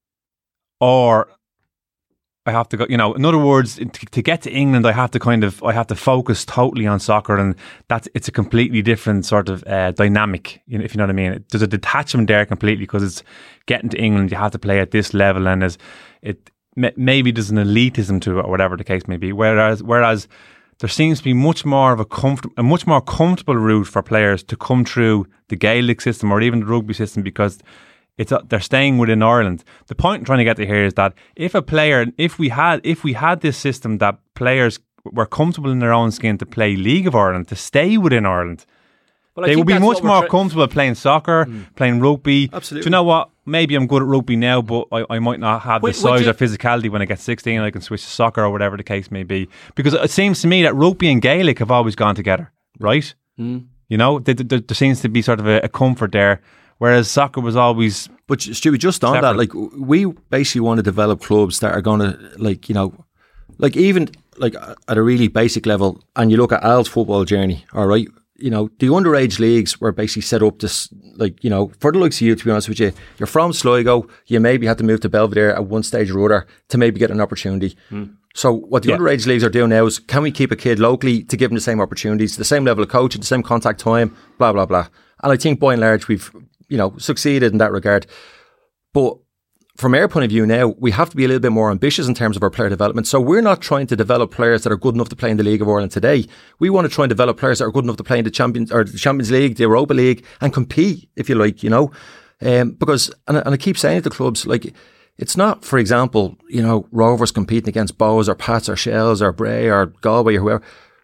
or I have to go. You know, in other words, to, to get to England, I have to kind of I have to focus totally on soccer, and that's it's a completely different sort of uh, dynamic. You know, if you know what I mean. There's a detachment there completely, because it's getting to England. You have to play at this level, and as it. Maybe there's an elitism to it, or whatever the case may be. Whereas, whereas there seems to be much more of a comfort, a much more comfortable route for players to come through the Gaelic system or even the rugby system, because It's uh, they're staying within Ireland. The point I'm trying to get to here is that if a player, if we had, if we had this system that players were comfortable in their own skin to play League of Ireland, to stay within Ireland, well, they would be much more tra- comfortable playing soccer, mm. playing rugby. Absolutely. Do you know what? Maybe I'm good at rugby now, but I, I might not have the would, size would or physicality when I get sixteen and I can switch to soccer or whatever the case may be. Because it seems to me that rugby and Gaelic have always gone together, right? Mm. You know, there, there, there seems to be sort of a, a comfort there, whereas soccer was always. But Stewie, just on separate. that, like we basically want to develop clubs that are going to, like, you know, like even like at a really basic level, and you look at Al's football journey, all right. You know, the underage leagues were basically set up to, like, you know, for the likes of you, to be honest with you, you're from Sligo, you maybe had to move to Belvedere at one stage or other to maybe get an opportunity. Mm. So what the yeah. underage leagues are doing now is, can we keep a kid locally to give them the same opportunities, the same level of coaching, the same contact time, blah, blah, blah. And I think by and large, we've, you know, succeeded in that regard. But from our point of view now, we have to be a little bit more ambitious in terms of our player development. So we're not trying to develop players that are good enough to play in the League of Ireland today. We want to try and develop players that are good enough to play in the Champions or the Champions League, the Europa League, and compete, if you like, you know. Um, because, and, and I keep saying to clubs, like, it's not, for example, you know, Rovers competing against Bows or Pats or Shells or Bray or Galway or whoever.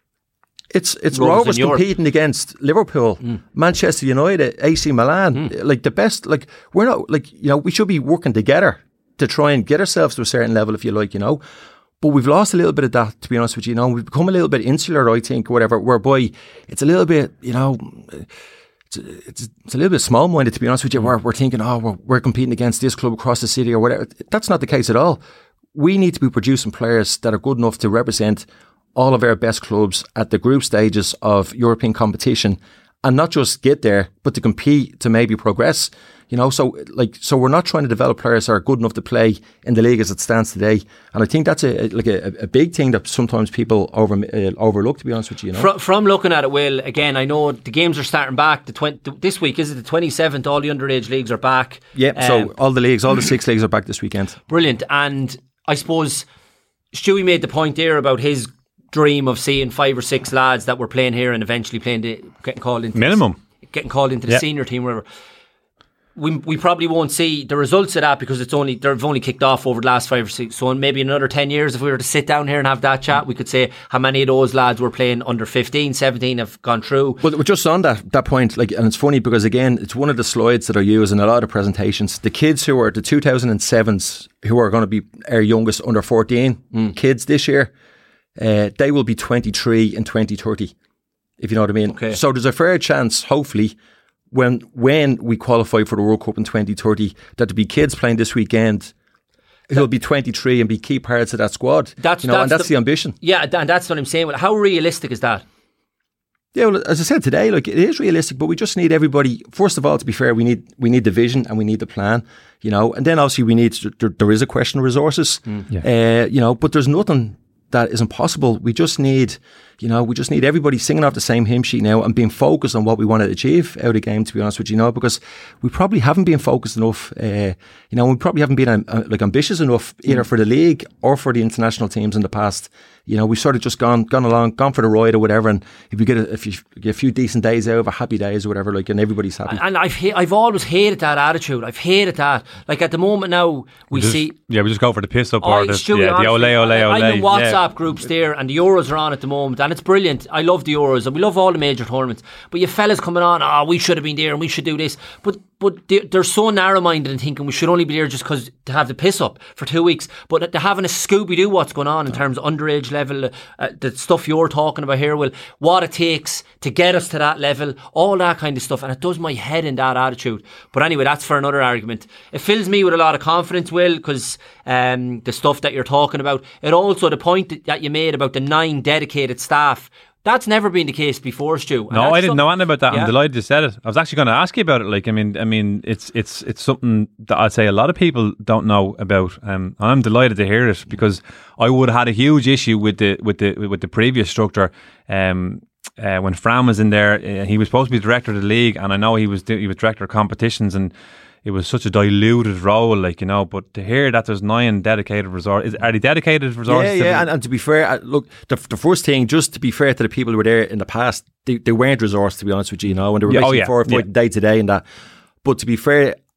It's it's Rovers, Rovers competing against Liverpool, mm. Manchester United, A C Milan, mm. like the best. Like, we're not, like, you know, we should be working together to try and get ourselves to a certain level, if you like, you know. But we've lost a little bit of that, to be honest with you. You know, we've become a little bit insular, I think, or whatever. Whereby it's a little bit, you know, it's it's, it's a little bit small-minded, to be honest with you. Where we're thinking, oh, we're, we're competing against this club across the city or whatever. That's not the case at all. We need to be producing players that are good enough to represent all of our best clubs at the group stages of European competition, and not just get there, but to compete, to maybe progress. You know, so like, so we're not trying to develop players that are good enough to play in the league as it stands today. And I think that's a like a, a big thing that sometimes people over uh, overlook. To be honest with you, you know? From, from looking at it, Will, again, I know the games are starting back. The twenty this week, is it the twenty-seventh? All the underage leagues are back. Yeah, um, so all the leagues, all the six leagues are back this weekend. Brilliant. And I suppose Stewie made the point there about his dream of seeing five or six lads that were playing here and eventually playing the, getting called into minimum the, getting called into the yep. senior team, whatever. We we probably won't see the results of that because it's only they've only kicked off over the last five or six. So in maybe another ten years, if we were to sit down here and have that chat, we could say how many of those lads were playing under fifteen, seventeen have gone through. But just on that that point, like, and it's funny because again, it's one of the slides that I use in a lot of presentations. The kids who are the two thousand sevens who are going to be our youngest under fourteen mm. kids this year. Uh, they will be twenty-three in twenty thirty, if you know what I mean. Okay. So there's a fair chance, hopefully, when when we qualify for the World Cup in twenty thirty, that there'll be kids playing this weekend who'll be twenty-three and be key parts of that squad. That's, you know, that's and that's the, the ambition. Yeah, and that's what I'm saying. Well, how realistic is that? Yeah, well, as I said today, like, it is realistic, but we just need everybody. First of all, to be fair, we need we need the vision and we need the plan, you know, and then obviously we need there, there is a question of resources, mm. yeah. uh, you know, but there's nothing that isn't possible. We just need, you know, we just need everybody singing off the same hymn sheet now and being focused on what we want to achieve out of the game, to be honest with you, you know, because we probably haven't been focused enough, uh, you know, we probably haven't been uh, like ambitious enough either mm. for the league or for the international teams in the past. You know, we've sort of just gone gone along, gone for the ride or whatever, and if you get a, if you get a few decent days out of a happy days or whatever, like, and everybody's happy. And I've ha- I've always hated that attitude. I've hated that. Like, at the moment now, we just, see... Yeah, we just go for the piss up oh, or the, yeah, the ole, ole, ole. I'm in WhatsApp yeah. groups there, and the Euros are on at the moment, and it's brilliant. I love the Euros, and we love all the major tournaments. But you fellas coming on, oh, we should have been there, and we should do this. But but they're so narrow-minded and thinking we should only be there just because to have the piss up for two weeks. But they're having a Scooby-Doo what's going on in terms of underage level, uh, the stuff you're talking about here, Will, what it takes to get us to that level, all that kind of stuff. And it does my head in, that attitude. But anyway, that's for another argument. It fills me with a lot of confidence, Will, because um, the stuff that you're talking about. It also, the point that you made about the nine dedicated staff, that's never been the case before, Stu. And no, I didn't know anything about that. Yeah. I'm delighted you said it. I was actually going to ask you about it. Like, I mean, I mean, it's it's it's something that I'd say a lot of people don't know about. Um, and I'm delighted to hear it because I would have had a huge issue with the with the with the previous structure. Um, uh, when Fran was in there, uh, he was supposed to be director of the league, and I know he was he was director of competitions, and it was such a diluted role, like, you know, but to hear that there's nine dedicated resources, are they dedicated resources? Yeah, yeah, and, and to be fair, look, the, the first thing, just to be fair to the people who were there in the past, they, they weren't resourced, to be honest with you, you know, and they were yeah, basically oh, yeah, firefighting yeah. day to day and that. But to be fair,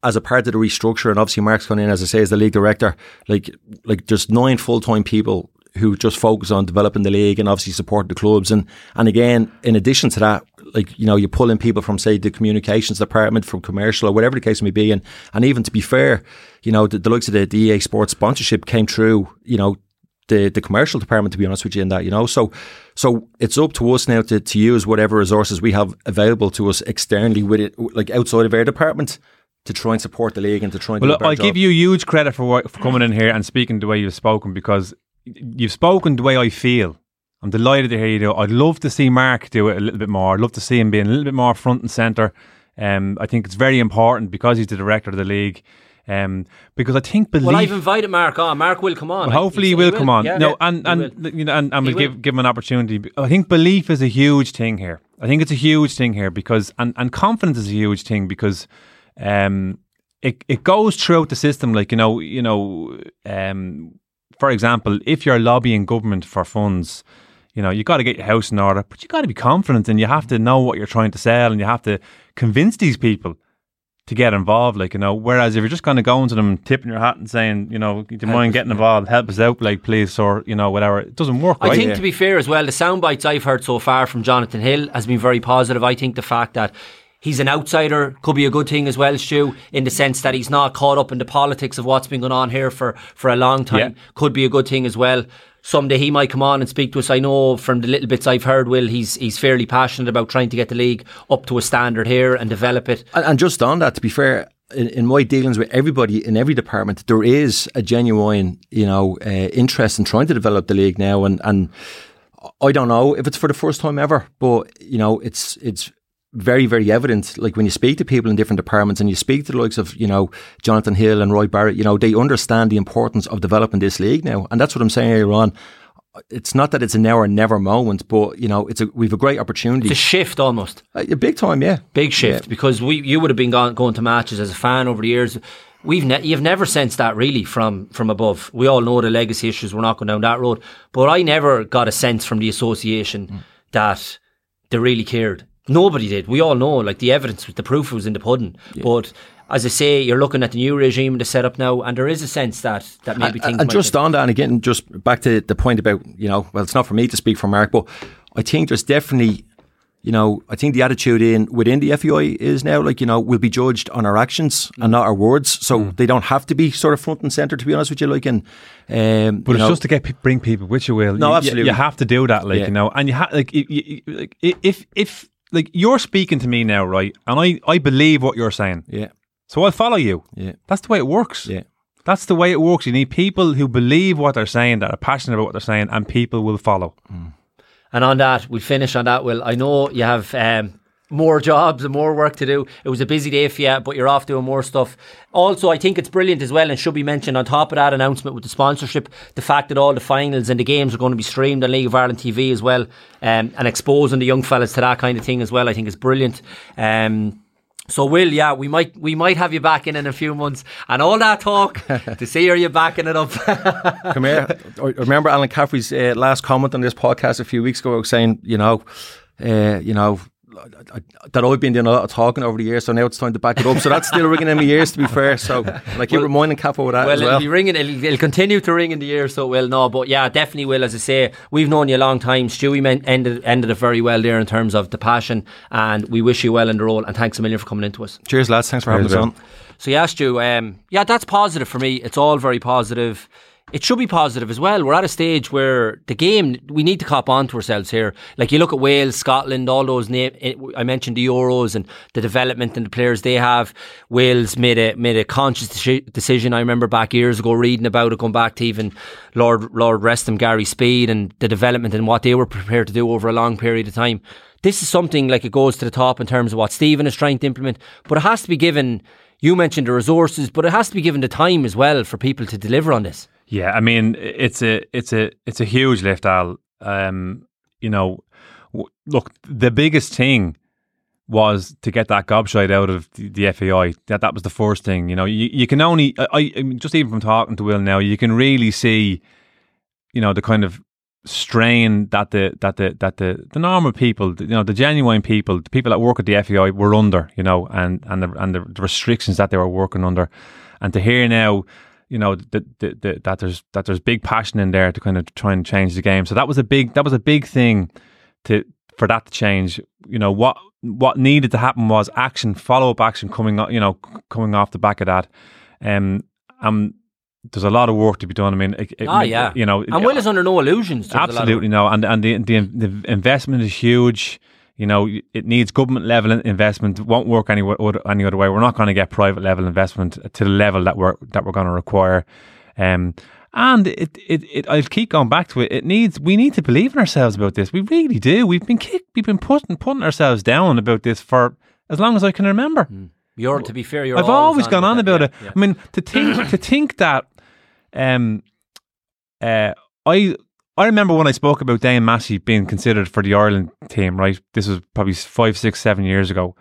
as a part of the restructure, and obviously Mark's gone in, as I say, as the league director, like like there's nine full-time people who just focus on developing the league and obviously support the clubs. And, and again, in addition to that, like, you know, you pull in people from, say, the communications department, from commercial, or whatever the case may be. And, and even to be fair, you know, the, the likes of the, the E A Sports sponsorship came through, you know, the, the commercial department, to be honest with you, in that, you know. So, so it's up to us now to, to use whatever resources we have available to us externally with it, like outside of our department, to try and support the league and to try and well, do a better I job. give you huge credit for, what, for coming in here and speaking the way you've spoken, because you've spoken the way I feel. I'm delighted to hear you do it. I'd love to see Mark do it a little bit more. I'd love to see him being a little bit more front and centre. Um, I think it's very important because he's the director of the league. Um, because I think belief. Well, I've invited Mark on. Mark will come on. Well, hopefully he will, will come on. Yeah, no, yeah, and and you know, and, and we'll will. give give him an opportunity. I think belief is a huge thing here. I think it's a huge thing here because and, and confidence is a huge thing because um it it goes throughout the system. Like you know you know um. For example, if you're lobbying government for funds, you know, you got to get your house in order, but you got to be confident and you have to know what you're trying to sell and you have to convince these people to get involved, like, you know, whereas if you're just kind of going to them, tipping your hat and saying, you know, do you mind getting involved, help us out, like, please, or, you know, whatever, it doesn't work, I right? think, Yeah. to be fair as well, the sound bites I've heard so far from Jonathan Hill has been very positive. I think the fact that he's an outsider could be a good thing as well, Stu, in the sense that he's not caught up in the politics of what's been going on here for, for a long time. Yeah. Could be a good thing as well. Someday he might come on and speak to us. I know from the little bits I've heard, Will, he's he's fairly passionate about trying to get the league up to a standard here and develop it. And, and just on that, to be fair, in, in my dealings with everybody in every department, there is a genuine, you know, uh, interest in trying to develop the league now. And, and I don't know if it's for the first time ever, but, you know, it's it's very, very evident. Like when you speak to people in different departments and you speak to the likes of, you know, Jonathan Hill and Roy Barrett, you know, they understand the importance of developing this league now. And that's what I'm saying earlier on. It's not that it's a now or never moment, but, you know, it's a, we've a great opportunity. It's a shift almost. A, a big time, yeah. Big shift, yeah. Because we you would have been gone, going to matches as a fan over the years. We've ne- You've never sensed that really from, from above. We all know the legacy issues. We're not going down that road. But I never got a sense from the association mm. that they really cared. Nobody did. We all know, like, the evidence, the proof was in the pudding. Yeah. But as I say, you're looking at the new regime and the setup now, and there is a sense that, that maybe and, things and might just get... on that, and again, just back to the point about, you know, well, it's not for me to speak for Mark, but I think there's definitely, you know, I think the attitude in within the F A I is now, like, you know, we'll be judged on our actions and not our words. So mm. they don't have to be sort of front and centre, to be honest with you. Like, and um, but you it's know, just to get pe- bring people with you, Will. No, you, absolutely. You, you have to do that, like, yeah. you know, and you have like, you, you, like if if like you're speaking to me now, right, and I I believe what you're saying. Yeah. So I'll follow you. Yeah. That's the way it works. Yeah. That's the way it works. You need people who believe what they're saying, that are passionate about what they're saying, and people will follow. Mm. And on that, we'll finish on that, Will. I know you have um, more jobs and more work to do. It was a busy day for you, but you're off doing more stuff. Also, I think it's brilliant as well, and should be mentioned on top of that announcement with the sponsorship, the fact that all the finals and the games are going to be streamed on League of Ireland T V as well, um, and exposing the young fellas to that kind of thing as well, I think is brilliant. Um, So, Will, yeah, we might we might have you back in in a few months, and all that talk to see are you backing it up. Come here. I remember Alan Caffrey's uh, last comment on this podcast a few weeks ago, saying, you know, uh, you know, I, I, that I've been doing a lot of talking over the years, so now it's time to back it up. So that's still ringing in my ears, to be fair. So, and I keep well, reminding Caffrey of that well, as well. It'll be ringing. It'll, it'll continue to ring in the ears, so it will. No, but yeah, definitely will. As I say, we've known you a long time. Stewie meant, ended ended it very well there in terms of the passion, and we wish you well in the role. And thanks a million for coming into us. Cheers, lads. Thanks for having Cheers, us on. So yeah, Stu, um, yeah, that's positive for me. It's all very positive. It should be positive as well. We're at a stage where the game, we need to cop on to ourselves here. Like you look at Wales, Scotland, all those names. I mentioned the Euros and the development and the players they have. Wales made a made a conscious de- decision. I remember back years ago reading about it, going back to even Lord Lord rest him, Gary Speed, and the development and what they were prepared to do over a long period of time. This is something like it goes to the top in terms of what Stephen is trying to implement, but it has to be given. You mentioned the resources, but it has to be given the time as well for people to deliver on this. Yeah, I mean, it's a it's a it's a huge lift, Al. Um, you know, w- look, the biggest thing was to get that gobshite out of the, the F A I. That that was the first thing. You know, you you can only I, I mean, just even from talking to Will now, you can really see, you know, the kind of strain that the that the that the, the normal people, you know, the genuine people, the people that work at the F A I were under, you know, and and the and the, the restrictions that they were working under, and to hear now, you know, that the, the, that there's that there's big passion in there to kind of try and change the game. So that was a big that was a big thing to for that to change. You know, what what needed to happen was action, follow up action coming, you know, coming off the back of that. Um, um, there's a lot of work to be done. I mean, it, ah, yeah, you know, and Will is under no illusions. Absolutely no, and and the, the the investment is huge. You know, it needs government level investment. It won't work any any other way. We're not going to get private level investment to the level that we're that we're going to require. Um, and it, it it I'll keep going back to it. It needs we need to believe in ourselves about this. We really do. We've been kicked. We've been putting putting ourselves down about this for as long as I can remember. Mm. You're to be fair. You're I've always, always gone on that, about yeah, it. yeah. I mean, to think to think that. Um, uh, I I remember when I spoke about Dane Massey being considered for the Ireland team. Right, this was probably five, six, seven years ago.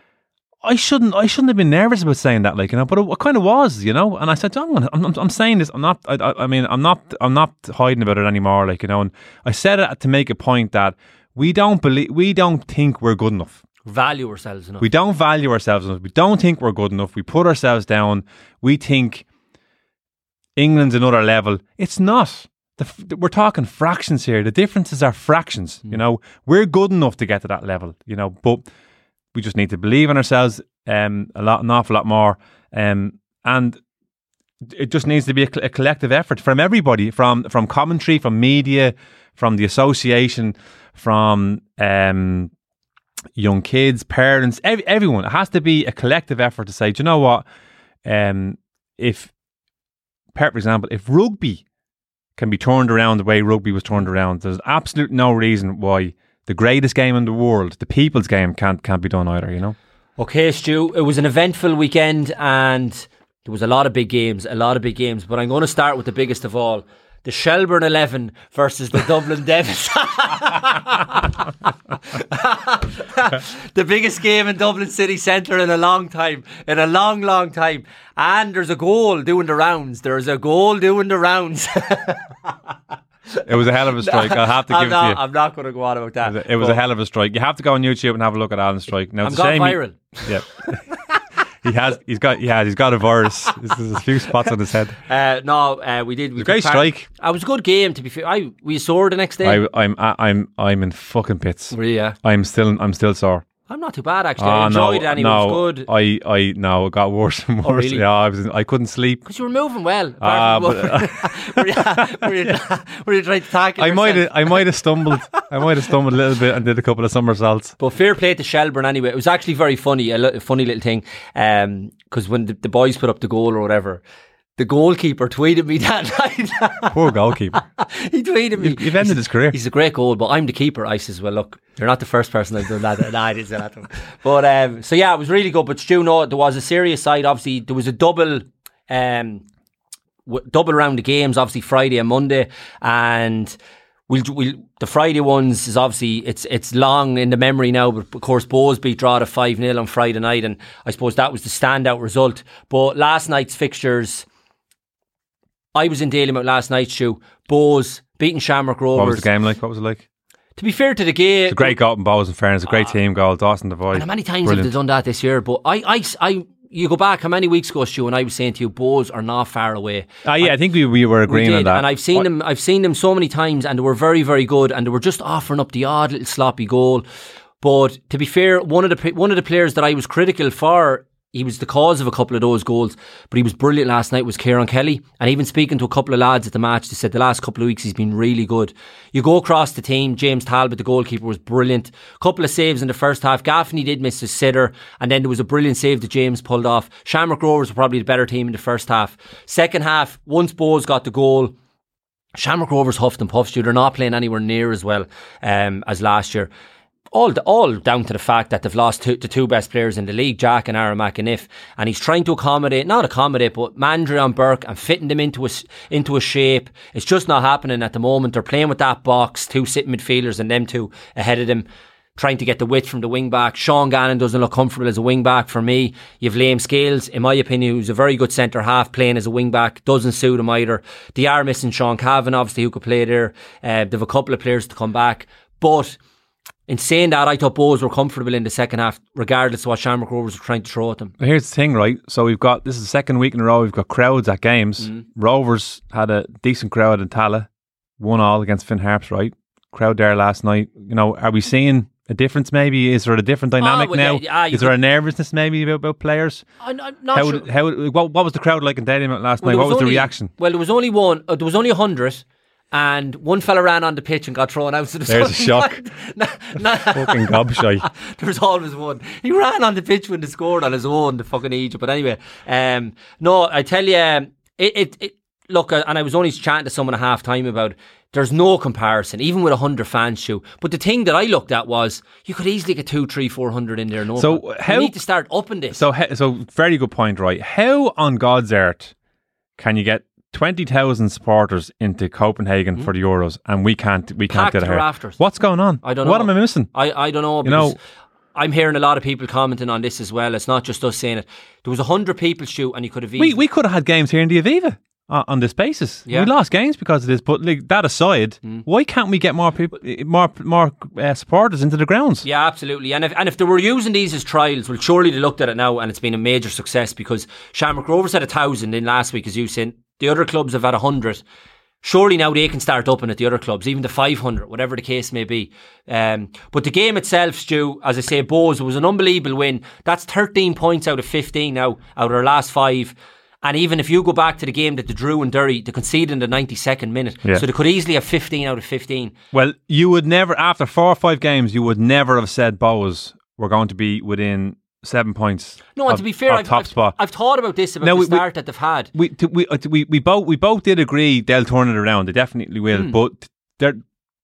I shouldn't I shouldn't have been nervous about saying that, like, you know, but I kind of was, you know. And I said, John, I'm, I'm, I'm saying this. I'm not. I, I mean, I'm not. I'm not hiding about it anymore, like, you know. And I said it to make a point that we don't believe, we don't think we're good enough. Value ourselves enough. We don't value ourselves enough. We don't think we're good enough. We put ourselves down. We think England's another level. It's not. The, we're talking fractions here. The differences are fractions. Mm. You know, we're good enough to get to that level. You know, but we just need to believe in ourselves um, a lot, an awful lot more. Um, and it just needs to be a, a collective effort from everybody, from from commentary, from media, from the association, from um, young kids, parents, ev- everyone. It has to be a collective effort to say, do you know what? Um, if, for example, if rugby can be turned around the way rugby was turned around, there's absolutely no reason why the greatest game in the world, the people's game, can't can't be done either, you know? Okay, Stu, it was an eventful weekend and there was a lot of big games, a lot of big games, but I'm going to start with the biggest of all. The Shelbourne eleven versus the Dublin Devils. The biggest game in Dublin City Centre in a long time. In a long, long time. And there's a goal doing the rounds. There's a goal doing the rounds. It was a hell of a strike. I'll have to give I'm it not, to you. I'm not going to go on about that. It was, a, it was a hell of a strike. You have to go on YouTube and have a look at Alan's strike. Now, I'm it's a gone shame viral. He, yeah. He has, he's got, yeah, he's got a virus. There's a few spots on his head. Uh, no, uh, we did. We it was a great par- strike. It was a good game. To be fair, I we sore the next day. I, I'm, I'm, I'm in fucking pits. Really, yeah. I'm still, I'm still sore. I'm not too bad actually. Oh, I enjoyed no, it anyway. no, It was good. I, I, no, it got worse and worse. Oh, really? Yeah, I was, I couldn't sleep. Because you were moving well. Ah, Apart from but, were, you, were, you, were you trying to tackle I might have, yourself? I might have stumbled. I might have stumbled a little bit and did a couple of somersaults. But fair play to Shelbourne anyway. It was actually very funny, a li- funny little thing. Because um, when the, the boys put up the goal or whatever, the goalkeeper tweeted me that night. Poor goalkeeper. He tweeted me. You've, you've ended his career. He's a great goal, but I'm the keeper. I says, well, look, you're not the first person I've done that. No, I didn't say that to him. But um, so yeah, it was really good. But Stu, no, there was a serious side. Obviously, there was a double, um, w- double round of games. Obviously, Friday and Monday, and we'll, we'll the Friday ones is obviously it's it's long in the memory now. But of course, Bohs beat Drogheda five nil on Friday night, and I suppose that was the standout result. But last night's fixtures, I was in Dalymount last night, Stu. Bohs beating Shamrock Rovers. What was the game like? What was it like? To be fair to the game, It's a great goal from Bohs, in fairness. A great uh, team goal. Dawson Devoy. and how many times Brilliant. have they done that this year? But I, I, I, you go back how many weeks ago, Stu, and I was saying to you, Bohs are not far away. Ah, yeah, I, I think we, we were agreeing we did, on that. and I've seen what? them. I've seen them so many times, and they were very, very good, and they were just offering up the odd little sloppy goal. But to be fair, one of the one of the players that I was critical for, he was the cause of a couple of those goals, but he was brilliant last night, was Kieran Kelly. And even speaking to a couple of lads at the match, they said the last couple of weeks he's been really good. You go across the team, James Talbot, the goalkeeper, was brilliant. Couple of saves in the first half. Gaffney did miss his sitter, and then there was a brilliant save that James pulled off. Shamrock Rovers were probably the better team in the first half. Second half, once Bohs got the goal, Shamrock Rovers huffed and puffed you. They're not playing anywhere near as well um, as last year. All all down to the fact that they've lost two, the two best players in the league, Jack and Aaron McAniff, and he's trying to accommodate, not accommodate, but Mandry and Burke and fitting them into a, into a shape. It's just not happening at the moment. They're playing with that box, two sitting midfielders and them two ahead of them. trying to get the width from the wing back. Sean Gannon doesn't look comfortable as a wing back for me. You've Liam Scales, in my opinion, who's a very good centre half, playing as a wing back. Doesn't suit him either. They are missing Sean Cavan, obviously, who could play there. Uh, they have a couple of players to come back. But in saying that, I thought Bohs were comfortable in the second half, regardless of what Shamrock Rovers were trying to throw at them. Here's the thing, right? So we've got, this is the second week in a row, we've got crowds at games. Mm. Rovers had a decent crowd in Tala, one all against Finn Harps, right? Crowd there last night. You know, are we seeing a difference maybe? Is there a different dynamic oh, well, now? Yeah, yeah, is there a nervousness maybe about, about players? I'm, I'm not how, sure. How, what, what was the crowd like in Dalymount last well, night? What was, was only, the reaction? Well, there was only one, uh, there was only a hundred. And one fella ran on the pitch and got thrown out. So there's a shock. Nah, nah. Fucking gobshite. There's always one. He ran on the pitch when they scored on his own, the fucking Egypt. But anyway, um, no, I tell you, um, it, it, it, look, and I was only chatting to someone at half time about it. There's no comparison, even with a hundred fans, Stu. But the thing that I looked at was you could easily get two, three, four hundred in there. No, so problem. how you need to start upping this. So, so very good point, right? How on God's earth can you get twenty thousand supporters into Copenhagen mm. for the Euros, and we can't we can't Packed get it here? Rafters. What's going on? I don't know. What am I missing? I, I don't know. You know, I'm hearing a lot of people commenting on this as well. It's not just us saying it. There was a hundred people shoot, and you could have we we could have had games here in the Aviva uh, on this basis. Yeah. We lost games because of this. But like, that aside, mm. why can't we get more people, more more uh, supporters into the grounds? Yeah, absolutely. And if and if they were using these as trials, well, surely they looked at it now, and it's been a major success because Shamrock Rovers had a thousand in last week, as you said. The other clubs have had a hundred. Surely now they can start upping at the other clubs, even the five hundred, whatever the case may be. Um, but the game itself, Stu, as I say, Bohs, it was an unbelievable win. That's thirteen points out of fifteen now, out of our last five. And even if you go back to the game that they drew in Derry, they conceded in the ninety-second minute. Yeah. So they could easily have fifteen out of fifteen. Well, you would never, after four or five games, you would never have said Bohs were going to be within seven points. No, and of, to be fair, I've, top I've, spot. I've thought about this about now, the we, start that they've had. We, to, we, we, we both we both did agree they'll turn it around. They definitely will. Mm. But they're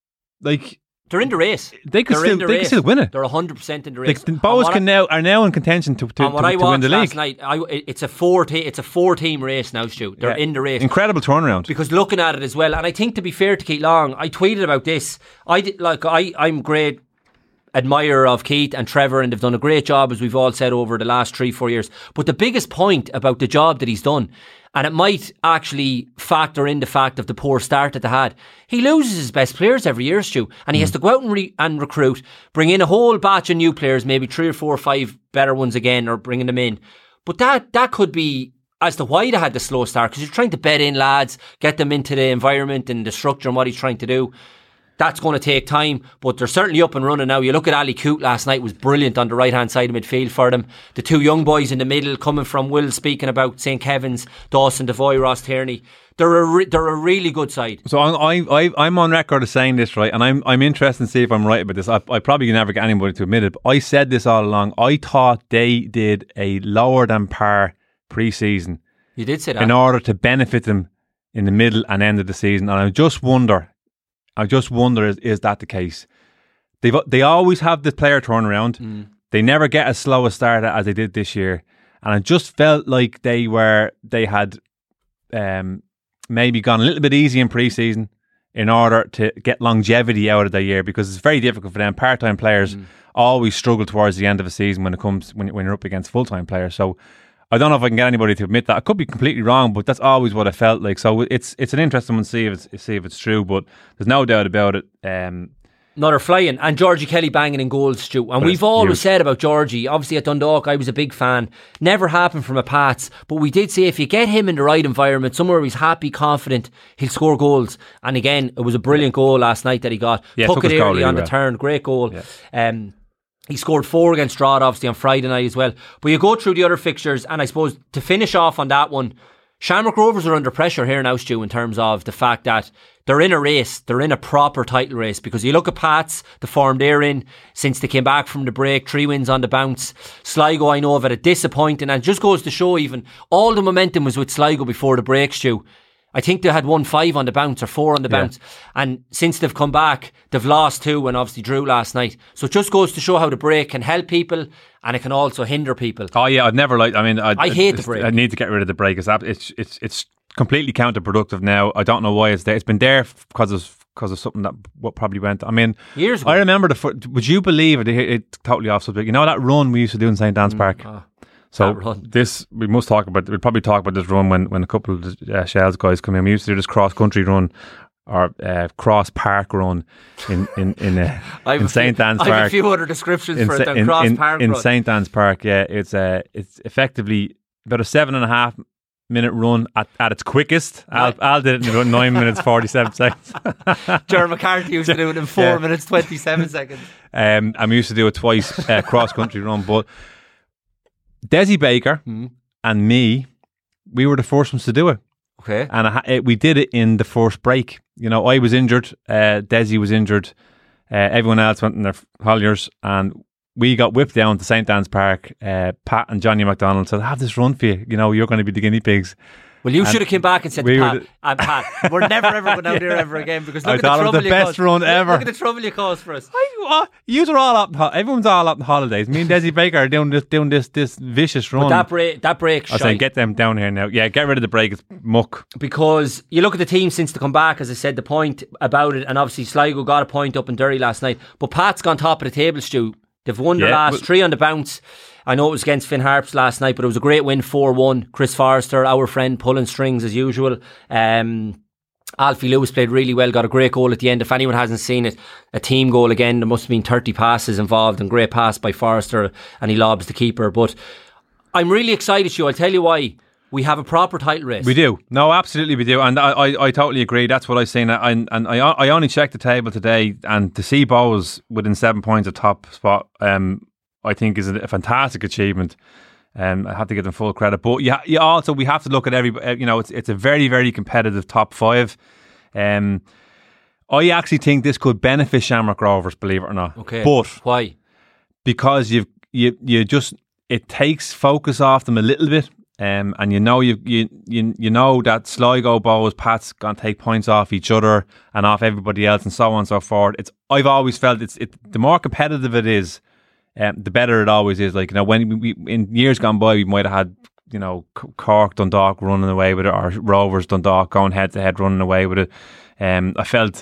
like they're in the race. They could they're still the they race. can still win it. They're a hundred percent in the race. Like, Bohs can I, now are now in contention to to, to, what I to win the league. Last night, I, it's a four te- it's a four team race now, Stu. They're yeah. in the race. Incredible turnaround. Because looking at it as well, and I think to be fair to Keith Long, I tweeted about this. I did like I I'm great. admirer of Keith and Trevor, and they've done a great job, as we've all said, over the last three, four years. But the biggest point about the job that he's done, and it might actually factor in the fact of the poor start that they had, he loses his best players every year, Stu, and he mm. has to go out and, re- and recruit, bring in a whole batch of new players, maybe three or four or five better ones again, or bringing them in. But that that could be as to why they had the slow start, because you're trying to bed in lads, get them into the environment and the structure and what he's trying to do. That's going to take time, but they're certainly up and running now. You look at Ali Coote last night, was brilliant on the right hand side of midfield for them. The two young boys in the middle, coming from Will, speaking about Saint Kevin's, Dawson Devoy, Ross Tierney. They're a re- they're a really good side. So I'm I, I'm on record of saying this, right, and I'm I'm interested to see if I'm right about this. I, I probably never get anybody to admit it, but I said this all along. I thought they did a lower than par pre-season. You did say that in order to benefit them in the middle and end of the season, and I just wonder. I just wonder, is, is that the case? They they always have the player turnaround. Mm. They never get as slow a start as they did this year, and I just felt like they were they had um, maybe gone a little bit easy in pre-season in order to get longevity out of the year, because it's very difficult for them. Part-time players mm. always struggle towards the end of a season when it comes when when you're up against full-time players. So I don't know if I can get anybody to admit that. I could be completely wrong, but that's always what I felt like. So it's it's an interesting one to see if it's see if it's true, but there's no doubt about it. Um, no, they're flying, and Georgie Kelly banging in goals, Stu. And we've always huge. said about Georgie, obviously at Dundalk, I was a big fan. Never happened from a Pats, but we did say if you get him in the right environment, somewhere where he's happy, confident, he'll score goals. And again, it was a brilliant goal last night that he got. Yeah, took, took it early really on well. the turn, great goal. Yeah. Um, He scored four against Strahd, obviously, on Friday night as well. But you go through the other fixtures, and I suppose to finish off on that one, Shamrock Rovers are under pressure here now, Stu, in terms of the fact that they're in a race, they're in a proper title race, because you look at Pats, the form they're in since they came back from the break, three wins on the bounce. Sligo, I know, have had a disappointing, and it just goes to show even all the momentum was with Sligo before the break, Stu. I think they had won five on the bounce or four on the bounce. Yeah. And since they've come back, they've lost two and obviously drew last night. So it just goes to show how the break can help people and it can also hinder people. Oh yeah, I'd never like, I mean, I'd, I hate the break. I need to get rid of the break. It's, it's, it's, it's completely counterproductive now. I don't know why it's there. It's been there because of because of something that what probably went. I mean, years ago. I remember the. fir- Would you believe it? it? It's totally off subject. You know that run we used to do in Saint Anne's Park. Oh, so that run. this we must talk about. We'll probably talk about this run when when a couple of the, uh, Shells guys come in. We used to do this cross country run. Or uh, cross park run in in in, uh, in Saint Anne's Park. I have a few other descriptions in, for it than in, cross in, park in run. Saint Anne's Park. Yeah, it's uh, it's effectively about a seven and a half minute run at, at its quickest. Right. Al, Al did it in about nine minutes forty seven seconds. Jerry McCarthy used to do it in four Yeah. minutes twenty seven seconds. Um, and we used to do it twice, uh, cross country run. But Desi Baker Mm. and me, we were the first ones to do it. Okay. And I, ha- it, we did it in the first break. You know, I was injured, uh, Desi was injured, uh, everyone else went in their holidays, and we got whipped down to Saint Anne's Park. Uh, Pat and Johnny McDonald said, have this run for you. You know, you're going to be the guinea pigs. Well, you And should have came back and said we to were Pat, the- I'm Pat, we're never ever going down there ever again because look I at thought the it was trouble the you best caused. run Look- ever. Look at the trouble you caused for us. I, uh, you are all up. In ho- everyone's all up in holidays. Me and Desi Baker are doing this, doing this, this vicious run. But that break, that break, I was saying, get them down here now. Yeah, get rid of the break. It's muck. because you look at the team since they come back, as I said, the point about it, and obviously Sligo got a point up in Derry last night, but Pat's gone top of the table, Stu. They've won their Yeah, last well- three on the bounce. I know it was against Finn Harps last night, but it was a great win, four one. Chris Forrester, our friend, pulling strings as usual. Um, Alfie Lewis played really well, got a great goal at the end. If anyone hasn't seen it, a team goal again. There must have been thirty passes involved, and great pass by Forrester, and he lobs the keeper. But I'm really excited, Stu. I'll tell you why. We have a proper title race. We do. No, absolutely we do. And I, I, I totally agree. That's what I was saying. And, and I, I only checked the table today, and to see Bows within seven points of top spot, um, I think is a fantastic achievement. Um, I have to give them full credit. But yeah, you also, we have to look at every, you know, it's it's a very, very competitive top five. Um, I actually think this could benefit Shamrock Rovers, believe it or not. Okay. But why? because you've, you you just, it takes focus off them a little bit. Um, and you know you you you you know that Sligo, Bows, Pat's gonna take points off each other and off everybody else, and so on and so forth. It's I've always felt it's it the more competitive it is, um, the better it always is. Like, you know, when we in years gone by, we might have had, you know, Cork, Dundalk running away with it, or Rovers, Dundalk going head to head running away with it. Um, I felt.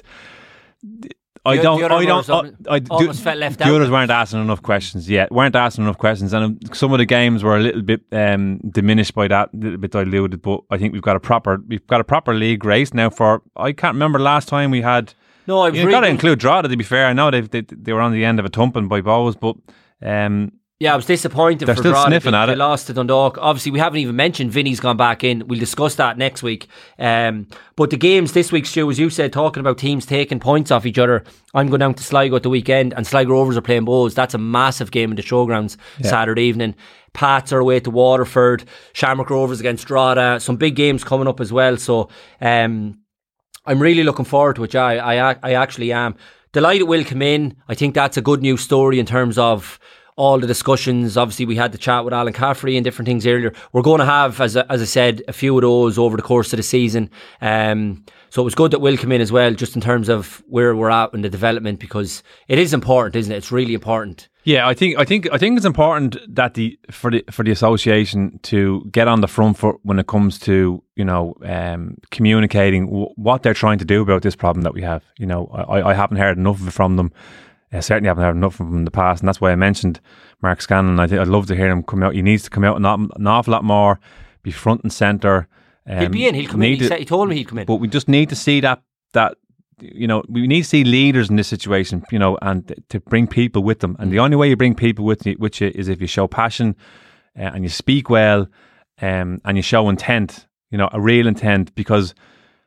I The- don't. the other I don't. Rovers I, I, almost felt left the out. others weren't asking enough questions yet. weren't asking enough questions, and some of the games were a little bit um, diminished by that, a little bit diluted. But I think we've got a proper, we've got a proper league race now. For I can't remember last time we had. No, I've You've really got to include Drogheda, to be fair. I know they they they were on the end of a thumping by Bows, but um, Yeah, I was disappointed. They're for still Drogheda. sniffing they, at they it. lost to Dundalk. Obviously, we haven't even mentioned Vinny's gone back in. We'll discuss that next week. Um, but the games this week, Stu, as you said, talking about teams taking points off each other. I'm going down to Sligo at the weekend, and Sligo Rovers are playing Bows. That's a massive game in the showgrounds Saturday evening. Pats are away to Waterford. Shamrock Rovers against Drogheda. Some big games coming up as well. So um, I'm really looking forward to it. I, I, I actually am. Delighted Will come in. I think that's a good news story in terms of all the discussions. Obviously, we had the chat with Alan Caffrey and different things earlier. We're going to have, as I, as I said, a few of those over the course of the season. Um, so it was good that Will come in as well, just in terms of where we're at in the development, because it is important, isn't it? It's really important. yeah, I think I think I think it's important that the for the for the association to get on the front foot when it comes to, you know, um, communicating w- what they're trying to do about this problem that we have. You know, I, I haven't heard enough of it from them. I certainly haven't heard enough of him in the past, and that's why I mentioned Mark Scanlon. I think I'd love to hear him come out. He needs to come out an, an awful lot more, be front and centre. Um, He'll be in. He'll come in. need He, to- said, he told me he'd come in. But we just need to see that that you know we need to see leaders in this situation. You know, and th- to bring people with them. And the only way you bring people with you, with you is if you show passion uh, and you speak well, um, and you show intent. You know, a real intent, because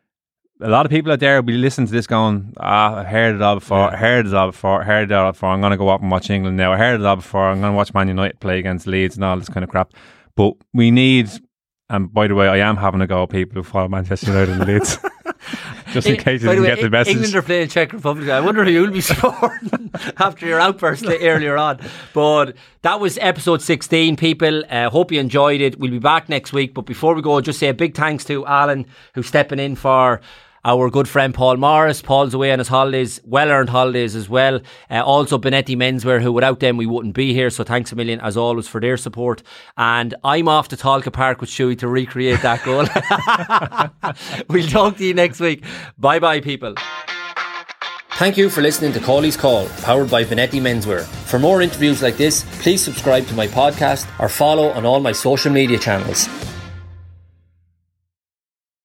a lot of people out there will be listening to this going, ah, I've heard it all before, I heard it all before, I heard it all before, I'm going to go up and watch England now, I heard it all before, I'm going to watch Man United play against Leeds and all this kind of crap. But we need, and by the way, I am having a go at people who follow Manchester United and Leeds. Just in case you By the didn't way, get the message. England are playing Czech Republic. I wonder who you'll be supporting after your outburst earlier on. But that was episode sixteen, people. Uh, hope you enjoyed it. We'll be back next week. But before we go, just say a big thanks to Alan, who's stepping in for our good friend Paul Morris. Paul's away on his holidays, well-earned holidays as well. Uh, also Benetti Menswear, who without them we wouldn't be here. So thanks a million, as always, for their support. And I'm off to Talca Park with Shuey to recreate that goal. We'll talk to you next week. Bye-bye, people. Thank you for listening to Cawley's Call, powered by Benetti Menswear. For more interviews like this, please subscribe to my podcast or follow on all my social media channels.